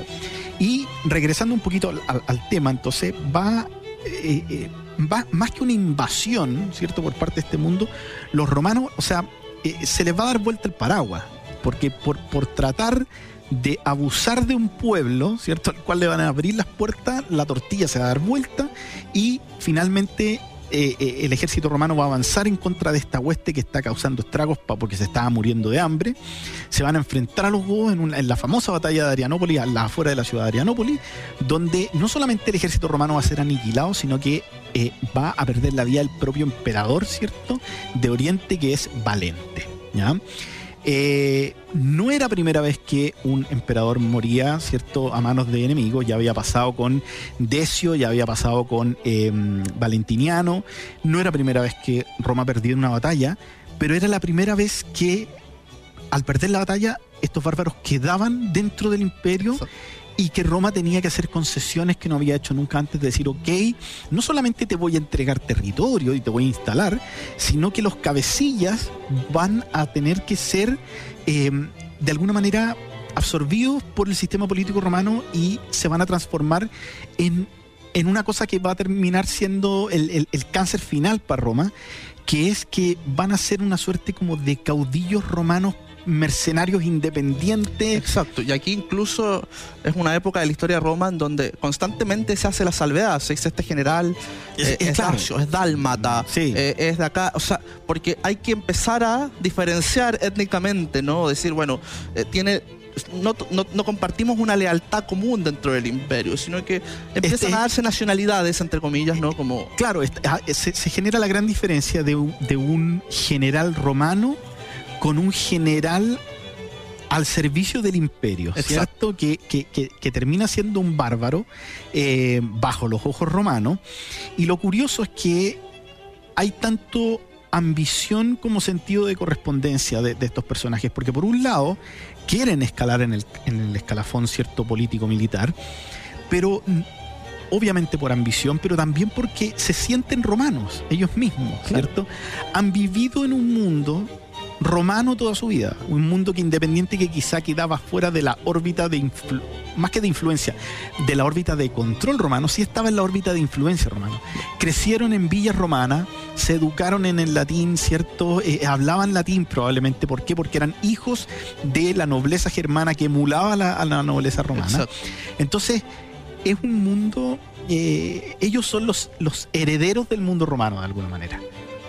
Y regresando un poquito al, al, al tema, entonces va... Eh, eh, Va, más que una invasión, ¿cierto?, por parte de este mundo, los romanos, o sea, eh, se les va a dar vuelta el paraguas, porque por, por tratar de abusar de un pueblo, ¿cierto?, al cual le van a abrir las puertas, la tortilla se va a dar vuelta y finalmente eh, eh, el ejército romano va a avanzar en contra de esta hueste que está causando estragos pa, porque se estaba muriendo de hambre. Se van a enfrentar a los godos en, una, en la famosa batalla de Adrianópolis, a la afuera de la ciudad de Adrianópolis, donde no solamente el ejército romano va a ser aniquilado, sino que eh, va a perder la vida el propio emperador, ¿cierto?, de Oriente, que es Valente, ¿ya? Eh, no era primera vez que un emperador moría, ¿cierto?, a manos de enemigos. Ya había pasado con Decio, ya había pasado con eh, Valentiniano. No era primera vez que Roma perdía una batalla, pero era la primera vez que al perder la batalla estos bárbaros quedaban dentro del imperio. Exacto. Y que Roma tenía que hacer concesiones que no había hecho nunca antes, de decir, ok, no solamente te voy a entregar territorio y te voy a instalar, sino que los cabecillas van a tener que ser eh, de alguna manera absorbidos por el sistema político romano y se van a transformar en, en una cosa que va a terminar siendo el, el, el cáncer final para Roma, que es que van a ser una suerte como de caudillos romanos mercenarios independientes. Exacto, y aquí incluso es una época de la historia de Roma en donde constantemente se hace la salvedad, se dice este general es, eh, es, claro. Dacio, es dálmata, sí. eh, es de acá, o sea, porque hay que empezar a diferenciar étnicamente, ¿no? Decir, bueno, eh, tiene... No, no, no compartimos una lealtad común dentro del imperio, sino que empiezan este, a darse nacionalidades, entre comillas, ¿no? Como... Claro, este, se, se genera la gran diferencia de un, de un general romano con un general al servicio del imperio, ¿cierto? Que, que, que, que termina siendo un bárbaro eh, bajo los ojos romanos. Y lo curioso es que hay tanto ambición como sentido de correspondencia de, de estos personajes, porque por un lado quieren escalar en el, en el escalafón, cierto, político-militar, pero obviamente por ambición, pero también porque se sienten romanos ellos mismos, ¿cierto? Claro. Han vivido en un mundo romano toda su vida, un mundo que independiente que quizá quedaba fuera de la órbita de influ- más que de influencia, de la órbita de control romano, sí estaba en la órbita de influencia romana. Crecieron en villas romanas, se educaron en el latín, ¿cierto? Eh, hablaban latín probablemente. ¿Por qué? Porque eran hijos de la nobleza germana que emulaba a la, a la nobleza romana. Exacto. Entonces, es un mundo, eh, ellos son los, los herederos del mundo romano de alguna manera.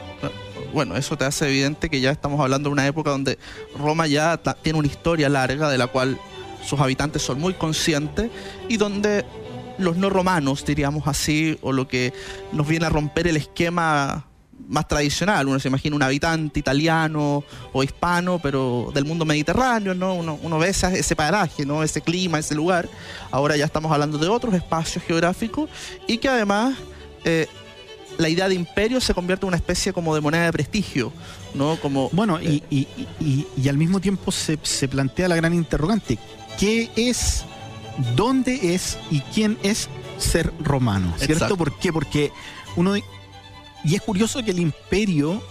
Bueno, eso te hace evidente que ya estamos hablando de una época donde Roma ya ta- tiene una historia larga de la cual sus habitantes son muy conscientes y donde los no romanos, diríamos así, o lo que nos viene a romper el esquema más tradicional. Uno se imagina un habitante italiano o hispano, pero del mundo mediterráneo, ¿no? Uno, uno ve ese, ese paraje, ¿no? Ese clima, ese lugar. Ahora ya estamos hablando de otros espacios geográficos y que además... Eh, la idea de imperio se convierte en una especie como de moneda de prestigio, ¿no? Como, bueno, eh, y, y, y, y al mismo tiempo se, se plantea la gran interrogante. ¿Qué es, dónde es y quién es ser romano? ¿Cierto? Exacto. ¿Por qué? Porque uno... Y es curioso que el imperio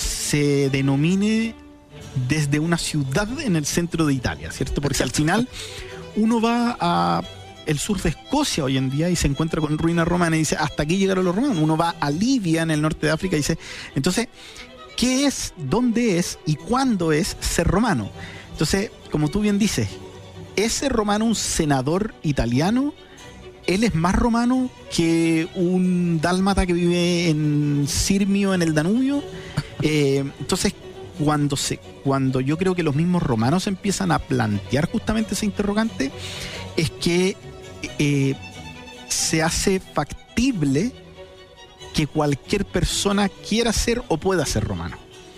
se denomine desde una ciudad en el centro de Italia, ¿cierto? Porque Exacto. al final uno va a el sur de Escocia hoy en día y se encuentra con ruinas romanas y dice, hasta aquí llegaron los romanos. Uno va a Libia en el norte de África y dice, entonces, ¿qué es, dónde es y cuándo es ser romano? Entonces, como tú bien dices, ¿es ser romano un senador italiano? Él es más romano que un dálmata que vive en Sirmio, en el Danubio. Eh, entonces, cuando, se, cuando yo creo que los mismos romanos empiezan a plantear justamente ese interrogante, es que eh, se hace factible que cualquier persona quiera ser o pueda ser romano.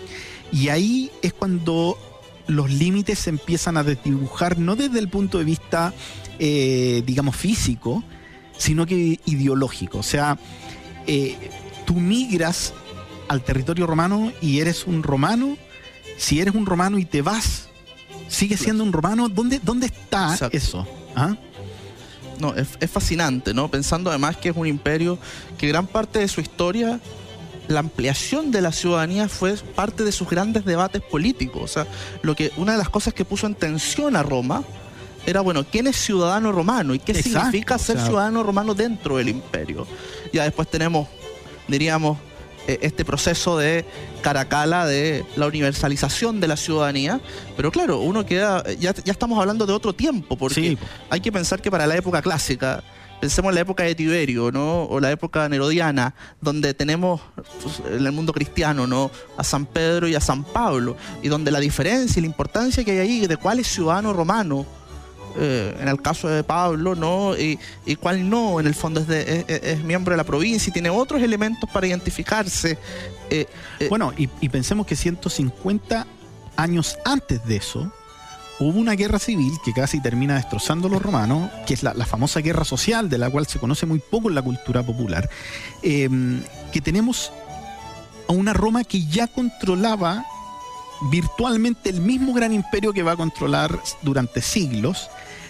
Y ahí es cuando los límites se empiezan a desdibujar, no desde el punto de vista, eh, digamos, físico, sino que ideológico. O sea, eh, tú migras al territorio romano y eres un romano. Si eres un romano y te vas, sigues siendo un romano. ¿Dónde, dónde está Exacto. eso? ¿Ah? No, es, es fascinante, ¿no? Pensando además que es un imperio que gran parte de su historia, la ampliación de la ciudadanía fue parte de sus grandes debates políticos. O sea, lo que, una de las cosas que puso en tensión a Roma era, bueno, ¿quién es ciudadano romano? ¿Y qué Exacto, significa ser o sea, ciudadano romano dentro del imperio? Ya después tenemos, diríamos, eh, este proceso de Caracalla, de la universalización de la ciudadanía. Pero claro, uno queda, ya, ya estamos hablando de otro tiempo, porque Sí. hay que pensar que para la época clásica, pensemos en la época de Tiberio, ¿no? O la época nerodiana, donde tenemos pues, en el mundo cristiano, ¿no? A San Pedro y a San Pablo, y donde la diferencia y la importancia que hay ahí de cuál es ciudadano romano, eh, en el caso de Pablo, ¿no? Y, y cuál no, en el fondo es, de, es, es miembro de la provincia y tiene otros elementos para identificarse. Eh, eh, Bueno, y, y pensemos que ciento cincuenta años antes de eso, hubo una guerra civil que casi termina destrozando a los romanos, que es la, la famosa guerra social, de la cual se conoce muy poco en la cultura popular, eh, que tenemos a una Roma que ya controlaba virtualmente el mismo gran imperio que va a controlar durante siglos,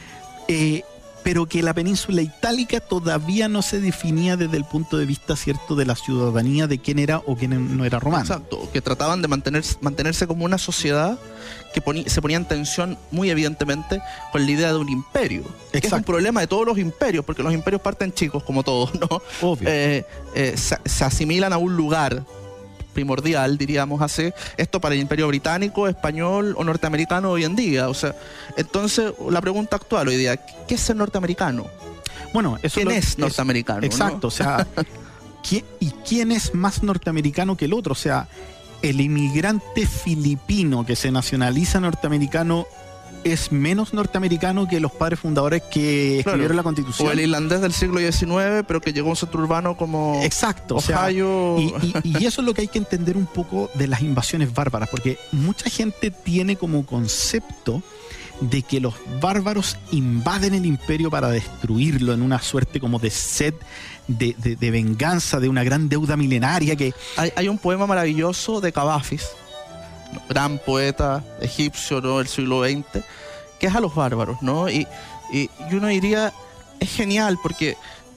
eh, pero que la península itálica todavía no se definía desde el punto de vista cierto de la ciudadanía, de quién era o quién no era romano. Exacto, que trataban de mantener, mantenerse como una sociedad que poni- se ponía en tensión muy evidentemente con la idea de un imperio. Que es un Exacto. problema de todos los imperios, porque los imperios parten chicos como todos, ¿no? Obvio. Eh, eh, se, se asimilan a un lugar primordial, diríamos así, esto para el imperio británico, español o norteamericano hoy en día. O sea, entonces la pregunta actual hoy día, ¿qué es ser norteamericano? Bueno, eso ¿Quién lo- es norteamericano? Exacto, ¿no? o sea, ¿quién- ¿y quién es más norteamericano que el otro? O sea, el inmigrante filipino que se nacionaliza norteamericano es menos norteamericano que los padres fundadores que Claro. escribieron la Constitución. O el irlandés del siglo diecinueve, pero que llegó a un centro urbano como Exacto, o sea, Ohio. y, y- y eso es lo que hay que entender un poco de las invasiones bárbaras, porque mucha gente tiene como concepto de que los bárbaros invaden el imperio para destruirlo en una suerte como de sed de, de- de venganza, de una gran deuda milenaria que... Hay, hay un poema maravilloso de Cavafis, ¿no? Gran poeta egipcio, ¿no? Del siglo veinte, que es a los bárbaros, ¿no? Y, y, y uno diría, es genial porque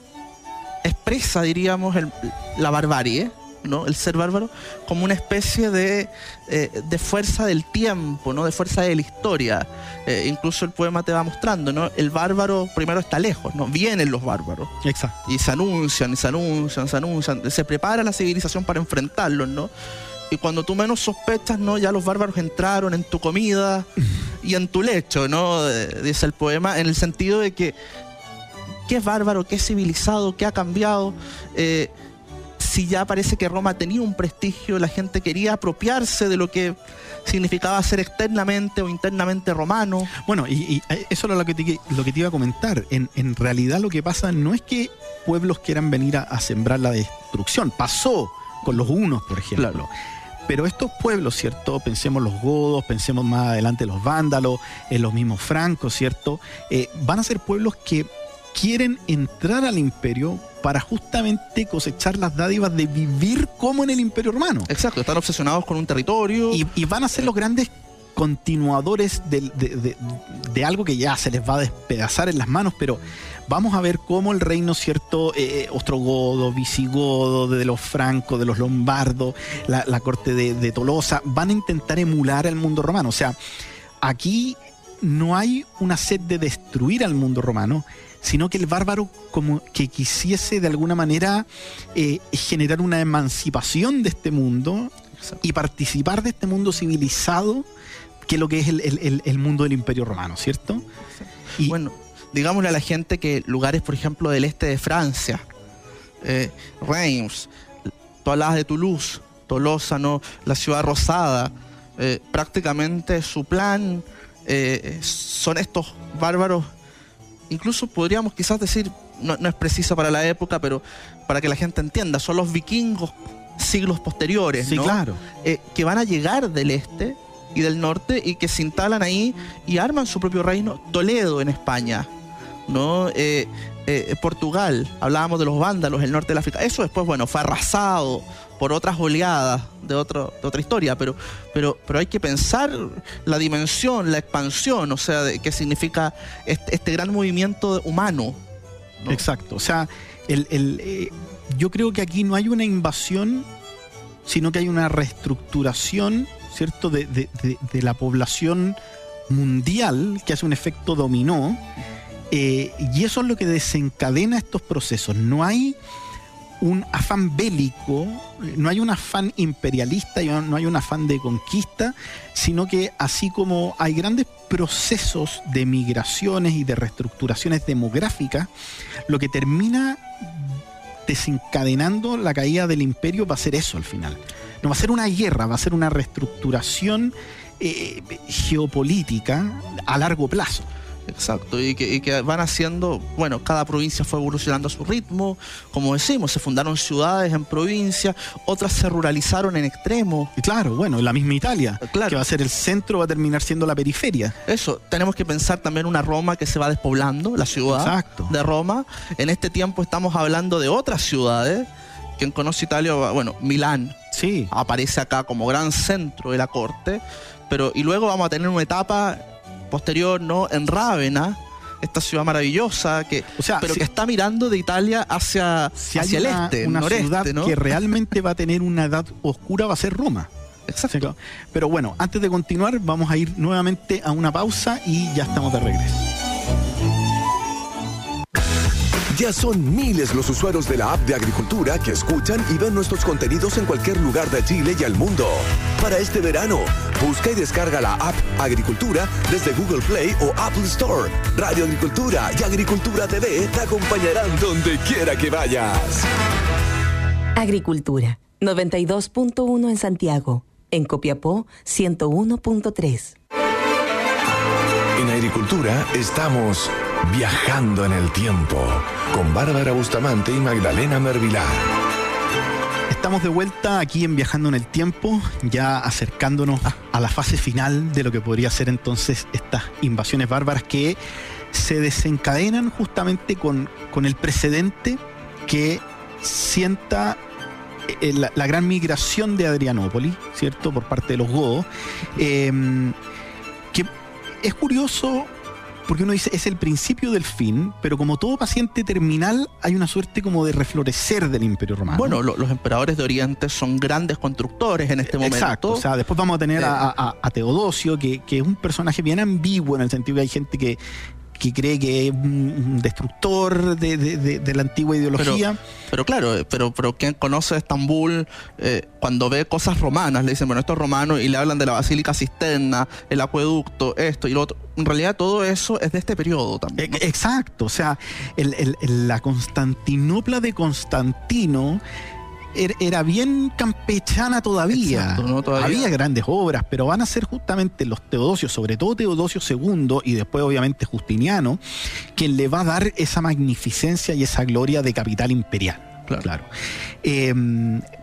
expresa, diríamos, el- la barbarie, ¿no? El ser bárbaro como una especie de, eh, de fuerza del tiempo, ¿no? De fuerza de la historia. Eh, incluso el poema te va mostrando, ¿no? El bárbaro primero está lejos, ¿no? Vienen los bárbaros. Exacto. Y se anuncian, y se anuncian, se anuncian. Se prepara la civilización para enfrentarlos, ¿no? Y cuando tú menos sospechas, ¿no? Ya los bárbaros entraron en tu comida y en tu lecho, ¿no? Eh, dice el poema, en el sentido de que ¿qué es bárbaro? ¿Qué es civilizado? ¿Qué ha cambiado? Eh, si ya parece que Roma tenía un prestigio, la gente quería apropiarse de lo que significaba ser externamente o internamente romano. Bueno, y, y eso era lo que te, lo que te iba a comentar. En, en realidad lo que pasa no es que pueblos quieran venir a, a sembrar la destrucción. Pasó con los hunos, por ejemplo. Claro. Pero estos pueblos, ¿cierto? Pensemos los godos, pensemos más adelante los vándalos, eh, los mismos francos, ¿cierto? Eh, van a ser pueblos que quieren entrar al imperio para justamente cosechar las dádivas de vivir como en el Imperio Romano. Exacto, están obsesionados con un territorio. Y, y van a ser los grandes continuadores de, de, de, de algo que ya se les va a despedazar en las manos, pero vamos a ver cómo el reino, cierto, eh, ostrogodo, visigodo, de los francos, de los lombardos, la, la corte de, de Tolosa, van a intentar emular al mundo romano. O sea, aquí no hay una sed de destruir al mundo romano, sino que el bárbaro como que quisiese de alguna manera eh, generar una emancipación de este mundo y participar de este mundo civilizado, que es lo que es el, el, el mundo del Imperio Romano, ¿cierto? Y bueno, digámosle a la gente que lugares, por ejemplo, del este de Francia, eh, Reims, tú hablabas de Toulouse, Tolosa, ¿no? La ciudad rosada, eh, prácticamente su plan eh, son estos bárbaros. Incluso podríamos quizás decir, no, no es preciso para la época, pero para que la gente entienda, son los vikingos siglos posteriores, sí, ¿no? Claro. Eh, que van a llegar del este y del norte y que se instalan ahí y arman su propio reino. Toledo en España, ¿no? Eh, eh, Portugal, hablábamos de los vándalos, el norte del África. Eso después, bueno, fue arrasado por otras oleadas de, otro, de otra historia, pero, pero, pero hay que pensar la dimensión, la expansión, o sea, de qué significa este, este gran movimiento humano, ¿no? Exacto, o sea, el, el, eh, yo creo que aquí no hay una invasión, sino que hay una reestructuración, ¿cierto?, de, de, de, de la población mundial, que hace un efecto dominó, eh, y eso es lo que desencadena estos procesos. No hay un afán bélico, no hay un afán imperialista, no hay un afán de conquista, sino que así como hay grandes procesos de migraciones y de reestructuraciones demográficas, lo que termina desencadenando la caída del imperio va a ser eso al final. No va a ser una guerra, va a ser una reestructuración eh, geopolítica a largo plazo. Exacto, y que, y que van haciendo, bueno, cada provincia fue evolucionando a su ritmo, como decimos, se fundaron ciudades en provincias, otras se ruralizaron en extremo. Y claro, bueno, la misma Italia, claro, que va a ser el centro, va a terminar siendo la periferia. Eso, tenemos que pensar también una Roma que se va despoblando, la ciudad Exacto. de Roma. En este tiempo estamos hablando de otras ciudades. Quien conoce Italia, bueno, Milán, sí, aparece acá como gran centro de la corte, pero y luego vamos a tener una etapa posterior, ¿no?, en Rávena, esta ciudad maravillosa que, o sea, pero si, que está mirando de Italia hacia, si hacia hay el una, este, una noreste, ciudad, ¿no? que realmente va a tener una edad oscura, va a ser Roma. Exacto. Pero bueno, antes de continuar, vamos a ir nuevamente a una pausa y ya estamos de regreso. Ya son miles los usuarios de la app de Agricultura que escuchan y ven nuestros contenidos en cualquier lugar de Chile y el mundo. Para este verano, busca y descarga la app Agricultura desde Google Play o Apple Store. Radio Agricultura y Agricultura T V te acompañarán donde quiera que vayas. Agricultura, noventa y dos punto uno en Santiago. En Copiapó, ciento uno punto tres. En Agricultura estamos viajando en el tiempo con Bárbara Bustamante y Magdalena Mervilá. Estamos de vuelta aquí en Viajando en el Tiempo, ya acercándonos a la fase final de lo que podría ser entonces estas invasiones bárbaras que se desencadenan justamente con, con el precedente que sienta eh, la, la gran migración de Adrianópolis, ¿cierto?, por parte de los godos, eh, que es curioso porque uno dice es el principio del fin, pero como todo paciente terminal hay una suerte como de reflorecer del Imperio Romano. Bueno, lo, los emperadores de Oriente son grandes constructores en este momento. Exacto, o sea, después vamos a tener eh. a, a, a Teodosio, que, que es un personaje bien ambiguo en el sentido que hay gente que que cree que es un destructor de, de, de, de la antigua ideología. Pero, pero claro, pero, pero quien conoce Estambul, eh, cuando ve cosas romanas, le dicen, bueno, esto es romano, y le hablan de la Basílica Cisterna, el acueducto, esto y lo otro. En realidad todo eso es de este periodo también, ¿no? Exacto, o sea, el, el, el, la Constantinopla de Constantino era bien campechana todavía. Exacto, ¿no? Todavía había grandes obras, pero van a ser justamente los Teodosios, sobre todo Teodosio segundo y después obviamente Justiniano, quien le va a dar esa magnificencia y esa gloria de capital imperial. Claro. claro. Eh,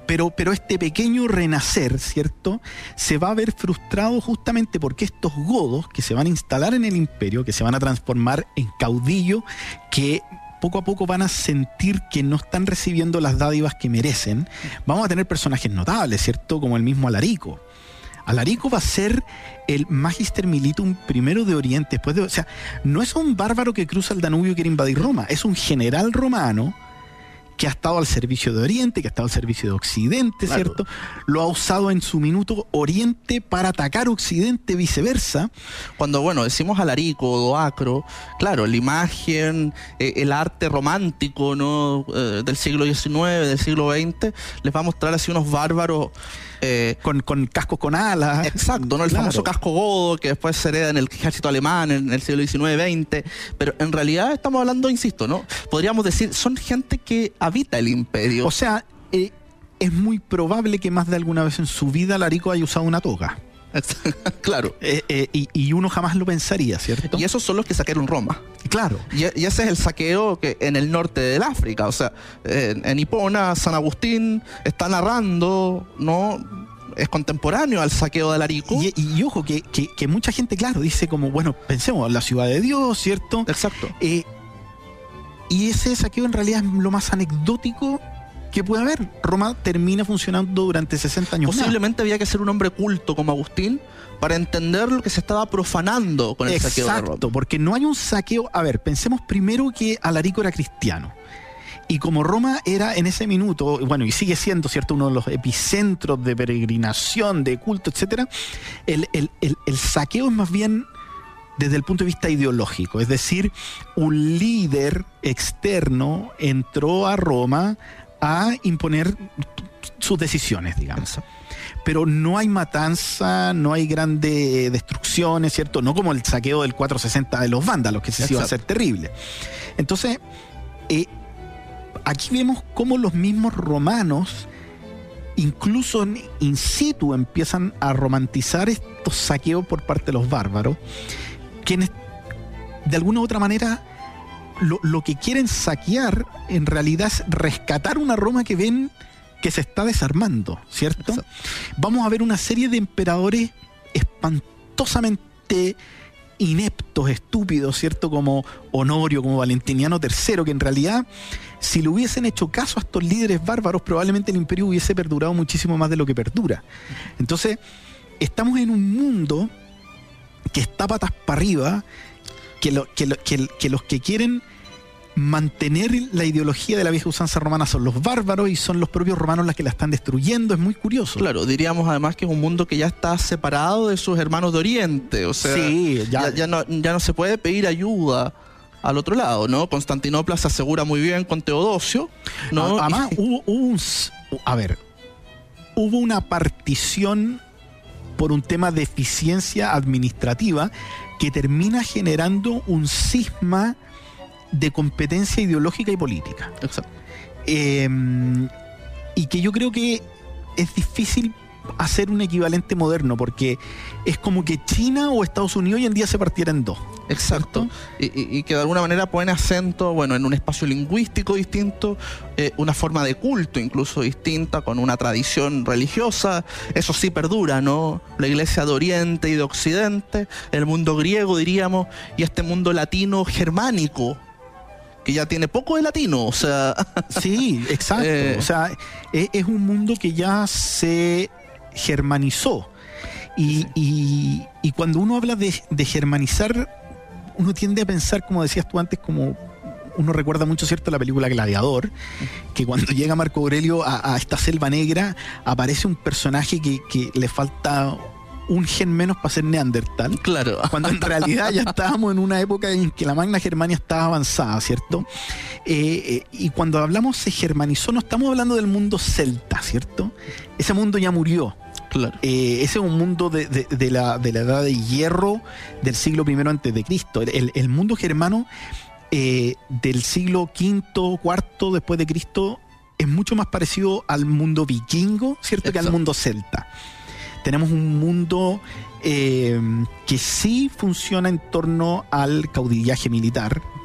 pero, pero este pequeño renacer, ¿cierto?, se va a ver frustrado justamente porque estos godos que se van a instalar en el imperio, que se van a transformar en caudillos, que poco a poco van a sentir que no están recibiendo las dádivas que merecen. Vamos a tener personajes notables, ¿cierto?, como el mismo Alarico. Alarico va a ser el Magister Militum primero de Oriente, después de, o sea, no es un bárbaro que cruza el Danubio y quiere invadir Roma, es un general romano que ha estado al servicio de Oriente, que ha estado al servicio de Occidente, claro, ¿cierto? Lo ha usado en su minuto Oriente para atacar Occidente, viceversa. Cuando, bueno, decimos Alarico, Doacro, claro, la imagen, eh, el arte romántico, ¿no?, eh, del siglo diecinueve, del siglo veinte, les va a mostrar así unos bárbaros Eh, con, con cascos con alas. Exacto, ¿no? El claro. famoso casco godo que después se hereda en el ejército alemán en el siglo diecinueve veinte. Pero en realidad estamos hablando, insisto, ¿no? Podríamos decir, son gente que habita el imperio. O sea, eh, es muy probable que más de alguna vez en su vida Alarico haya usado una toga. Claro. Eh, eh, y, y uno jamás lo pensaría, ¿cierto? Y esos son los que saquearon Roma. Claro. Y, y ese es el saqueo que en el norte del África, o sea, en, en Hipona, San Agustín está narrando, ¿no? Es contemporáneo al saqueo de Alarico. Y, y, y ojo, que, que, que mucha gente, claro, dice como, bueno, pensemos en la ciudad de Dios, ¿cierto? Exacto. Eh, y ese saqueo en realidad es lo más anecdótico que puede haber. Roma termina funcionando durante sesenta años. Posiblemente más. Había que ser un hombre culto como Agustín para entender lo que se estaba profanando con el Exacto, saqueo de Roma. Exacto, porque no hay un saqueo. A ver, pensemos primero que Alarico era cristiano. Y como Roma era en ese minuto, bueno, y sigue siendo, ¿cierto?, uno de los epicentros de peregrinación, de culto, etcétera, el, el, el, el saqueo es más bien desde el punto de vista ideológico. Es decir, un líder externo entró a Roma a imponer sus decisiones, digamos. Pero no hay matanza, no hay grandes destrucciones, ¿cierto? No como el saqueo del cuatrocientos sesenta de los vándalos, que se iba a ser terrible. Entonces, eh, aquí vemos cómo los mismos romanos, incluso in situ, empiezan a romantizar estos saqueos por parte de los bárbaros, quienes de alguna u otra manera Lo, lo que quieren saquear en realidad es rescatar una Roma que ven que se está desarmando, ¿cierto? Exacto. Vamos a ver una serie de emperadores espantosamente ineptos, estúpidos, ¿cierto? Como Honorio, como Valentiniano tercero, que en realidad, si le hubiesen hecho caso a estos líderes bárbaros, probablemente el imperio hubiese perdurado muchísimo más de lo que perdura. Entonces, estamos en un mundo que está patas para arriba, Que, lo, que, lo, que, que los que quieren mantener la ideología de la vieja usanza romana son los bárbaros y son los propios romanos los que la están destruyendo. Es muy curioso. Claro, diríamos además que es un mundo que ya está separado de sus hermanos de Oriente. O sea, sí, ya, ya, ya, no, ya no se puede pedir ayuda al otro lado, ¿no? Constantinopla se asegura muy bien con Teodosio, ¿no? Además, y... hubo, hubo un... A ver, hubo una partición por un tema de eficiencia administrativa que termina generando un cisma de competencia ideológica y política. Exacto. Eh, y que yo creo que es difícil hacer un equivalente moderno, porque es como que China o Estados Unidos hoy en día se partieran en dos. Exacto. Y, y, y que de alguna manera pone acento, bueno, en un espacio lingüístico distinto, eh, una forma de culto incluso distinta, con una tradición religiosa. Eso sí perdura, ¿no? La iglesia de Oriente y de Occidente, el mundo griego, diríamos, y este mundo latino germánico, que ya tiene poco de latino, o sea... Sí, exacto. Eh, o sea, es, es un mundo que ya se germanizó. Y, y, y cuando uno habla de, de germanizar, uno tiende a pensar, como decías tú antes, como uno recuerda mucho, ¿cierto?, la película Gladiador, que cuando llega Marco Aurelio a, a esta selva negra, aparece un personaje que, que le falta un gen menos para ser neandertal. Claro. Cuando en realidad ya estábamos en una época en que la Magna Germania estaba avanzada, ¿cierto? Eh, eh, y cuando hablamos se germanizó, no estamos hablando del mundo celta, ¿cierto? Ese mundo ya murió. Claro. Eh, ese es un mundo de, de, de, la, de la edad de hierro del siglo primero antes de Cristo. El, el mundo germano eh, del siglo quinto, cuarto después de Cristo es mucho más parecido al mundo vikingo, ¿cierto? Exacto. Que al mundo celta. Tenemos un mundo eh, que sí funciona en torno al caudillaje militar,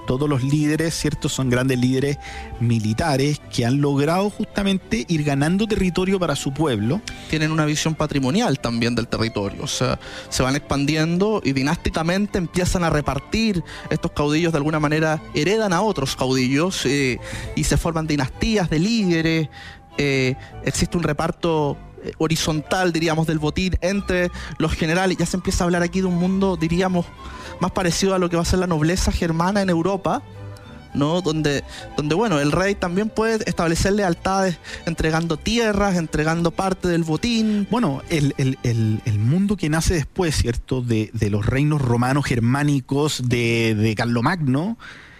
todos los líderes, ¿cierto? Son grandes líderes militares que han logrado justamente ir ganando territorio para su pueblo. Tienen una visión patrimonial también del territorio, o sea, se van expandiendo y dinásticamente empiezan a repartir estos caudillos, de alguna manera heredan a otros caudillos eh, y se forman dinastías de líderes, eh, existe un reparto horizontal, diríamos, del botín entre los generales. Ya se empieza a hablar aquí de un mundo, diríamos, más parecido a lo que va a ser la nobleza germana en Europa, ¿no? Donde, donde bueno, el rey también puede establecer lealtades entregando tierras, entregando parte del botín. Bueno, el, el, el, el mundo que nace después, ¿cierto? De, de los reinos romanos germánicos de, de Carlomagno,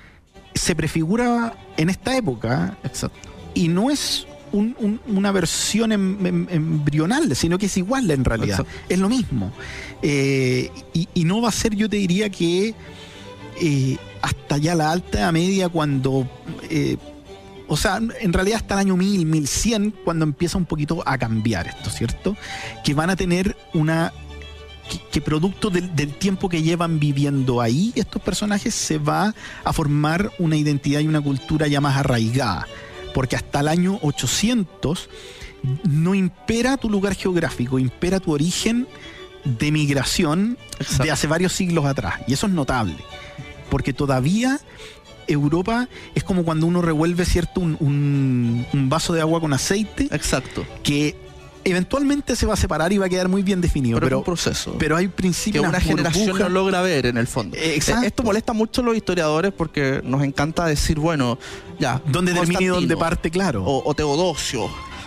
se prefigura en esta época. Exacto. Y no es Un, un, una versión em, em, embrional, sino que es igual en realidad. Exacto. Es lo mismo. Eh, y, y no va a ser, yo te diría que eh, hasta ya la alta media, cuando, eh, o sea, en realidad hasta el año mil, mil cien, cuando empieza un poquito a cambiar esto, ¿cierto? Que van a tener una... Que, que producto del, del tiempo que llevan viviendo ahí, estos personajes, se va a formar una identidad y una cultura ya más arraigada. Porque hasta el año ochocientos no impera tu lugar geográfico, impera tu origen de migración. Exacto. De hace varios siglos atrás. Y eso es notable, porque todavía Europa es como cuando uno revuelve, ¿cierto? Un, un, un vaso de agua con aceite. Exacto. Que eventualmente se va a separar y va a quedar muy bien definido. Pero, pero es un proceso. Pero hay principios que una generación no logra ver en el fondo. Exacto. Esto molesta mucho a los historiadores porque nos encanta decir, bueno, ya. ¿Dónde termina y dónde parte? Claro. O, o Teodosio.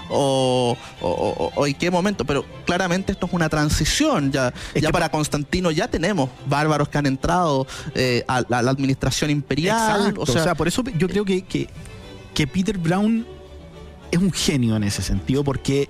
O, o, o, o en qué momento, pero claramente esto es una transición. Ya, ya para Constantino ya tenemos bárbaros que han entrado eh, a, a la administración imperial. Exacto. O sea, o sea, por eso yo creo que, que, que Peter Brown es un genio en ese sentido, porque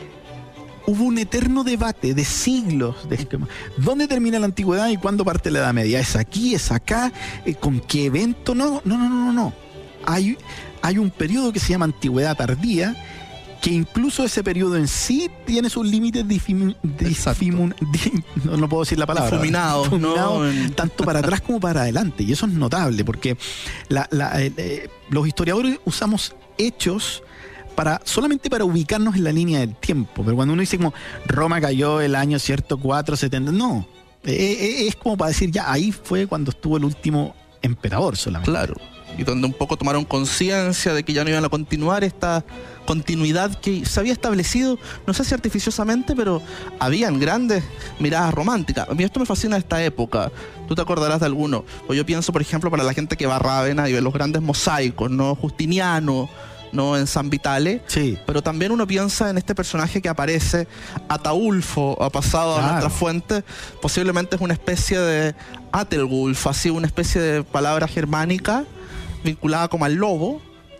hubo un eterno debate de siglos de dónde termina la antigüedad y cuándo parte la Edad Media. ¿Es aquí? ¿Es acá? ¿Con qué evento? No, no, no, no, no. Hay, hay un periodo que se llama antigüedad tardía, que incluso ese periodo en sí tiene sus límites difimu, difimu, di, no, no puedo decir la palabra. Difuminados, difuminado, ¿no? Tanto para atrás como para adelante. Y eso es notable, porque la, la, eh, los historiadores usamos hechos para solamente para ubicarnos en la línea del tiempo. Pero cuando uno dice como Roma cayó el año cierto cuatro setenta, no, eh, es como para decir ya ahí fue cuando estuvo el último emperador solamente. Claro, y donde un poco tomaron conciencia de que ya no iban a continuar esta continuidad que se había establecido, no sé si artificiosamente, pero habían grandes miradas románticas. A mí esto me fascina de esta época. Tú te acordarás de alguno. O yo pienso, por ejemplo, para la gente que va a Rávena y ve los grandes mosaicos, ¿no? Justiniano, ¿no? En San Vitale. Sí. Pero también uno piensa en este personaje que aparece, Ataulfo, ha pasado claro. a nuestra fuente. Posiblemente es una especie de Atelgulf, así una especie de palabra germánica vinculada como al lobo.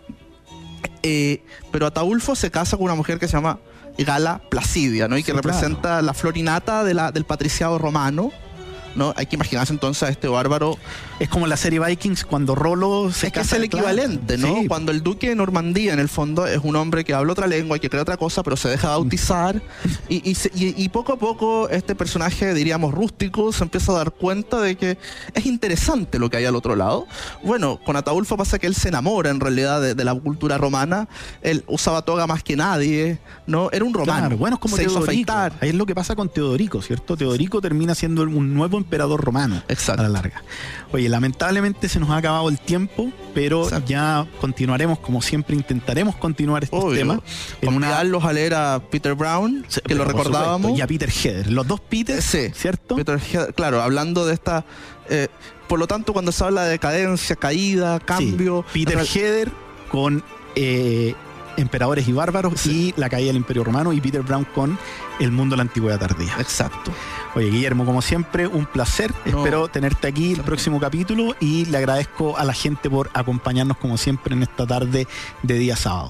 Eh, pero Ataulfo se casa con una mujer que se llama Gala Placidia, ¿no? Y que sí, representa claro. la florinata de la, del patriciado romano, ¿no? Hay que imaginarse entonces a este bárbaro. Es como la serie Vikings cuando Rolo se es casa. Es que es el claro. equivalente, ¿no? Sí. Cuando el duque de Normandía, en el fondo, es un hombre que habla otra lengua y que cree otra cosa, pero se deja bautizar. y, y, se, y, y poco a poco este personaje, diríamos, rústico, se empieza a dar cuenta de que es interesante lo que hay al otro lado. Bueno, con Ataulfo pasa que él se enamora, en realidad, de, de la cultura romana. Él usaba toga más que nadie, ¿no? Era un romano. Claro, bueno, es como se Teodorico. Ahí es lo que pasa con Teodorico, ¿cierto? Teodorico termina siendo un nuevo emperador romano. Exacto. A la larga. Oye, lamentablemente se nos ha acabado el tiempo, pero Exacto. ya continuaremos, como siempre, intentaremos continuar estos Obvio. temas. En una... a leer a Peter Brown, sí, que lo recordábamos. Supuesto, y a Peter Heather. Los dos Peter, sí, ¿cierto? Peter Heather, claro, hablando de esta... Eh, por lo tanto, cuando se habla de decadencia, caída, cambio... Sí. Peter Heather con... Eh, Emperadores y Bárbaros sí. y la caída del Imperio Romano, y Peter Brown con El mundo de la antigüedad tardía. Exacto. Oye, Guillermo, como siempre, un placer. No. Espero tenerte aquí el próximo capítulo, y le agradezco a la gente por acompañarnos como siempre en esta tarde de día sábado.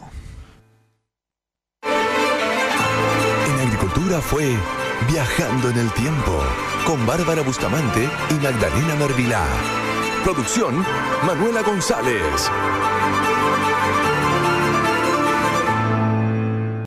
En Agricultura fue Viajando en el Tiempo con Bárbara Bustamante y Magdalena Narvilá. Producción Manuela González.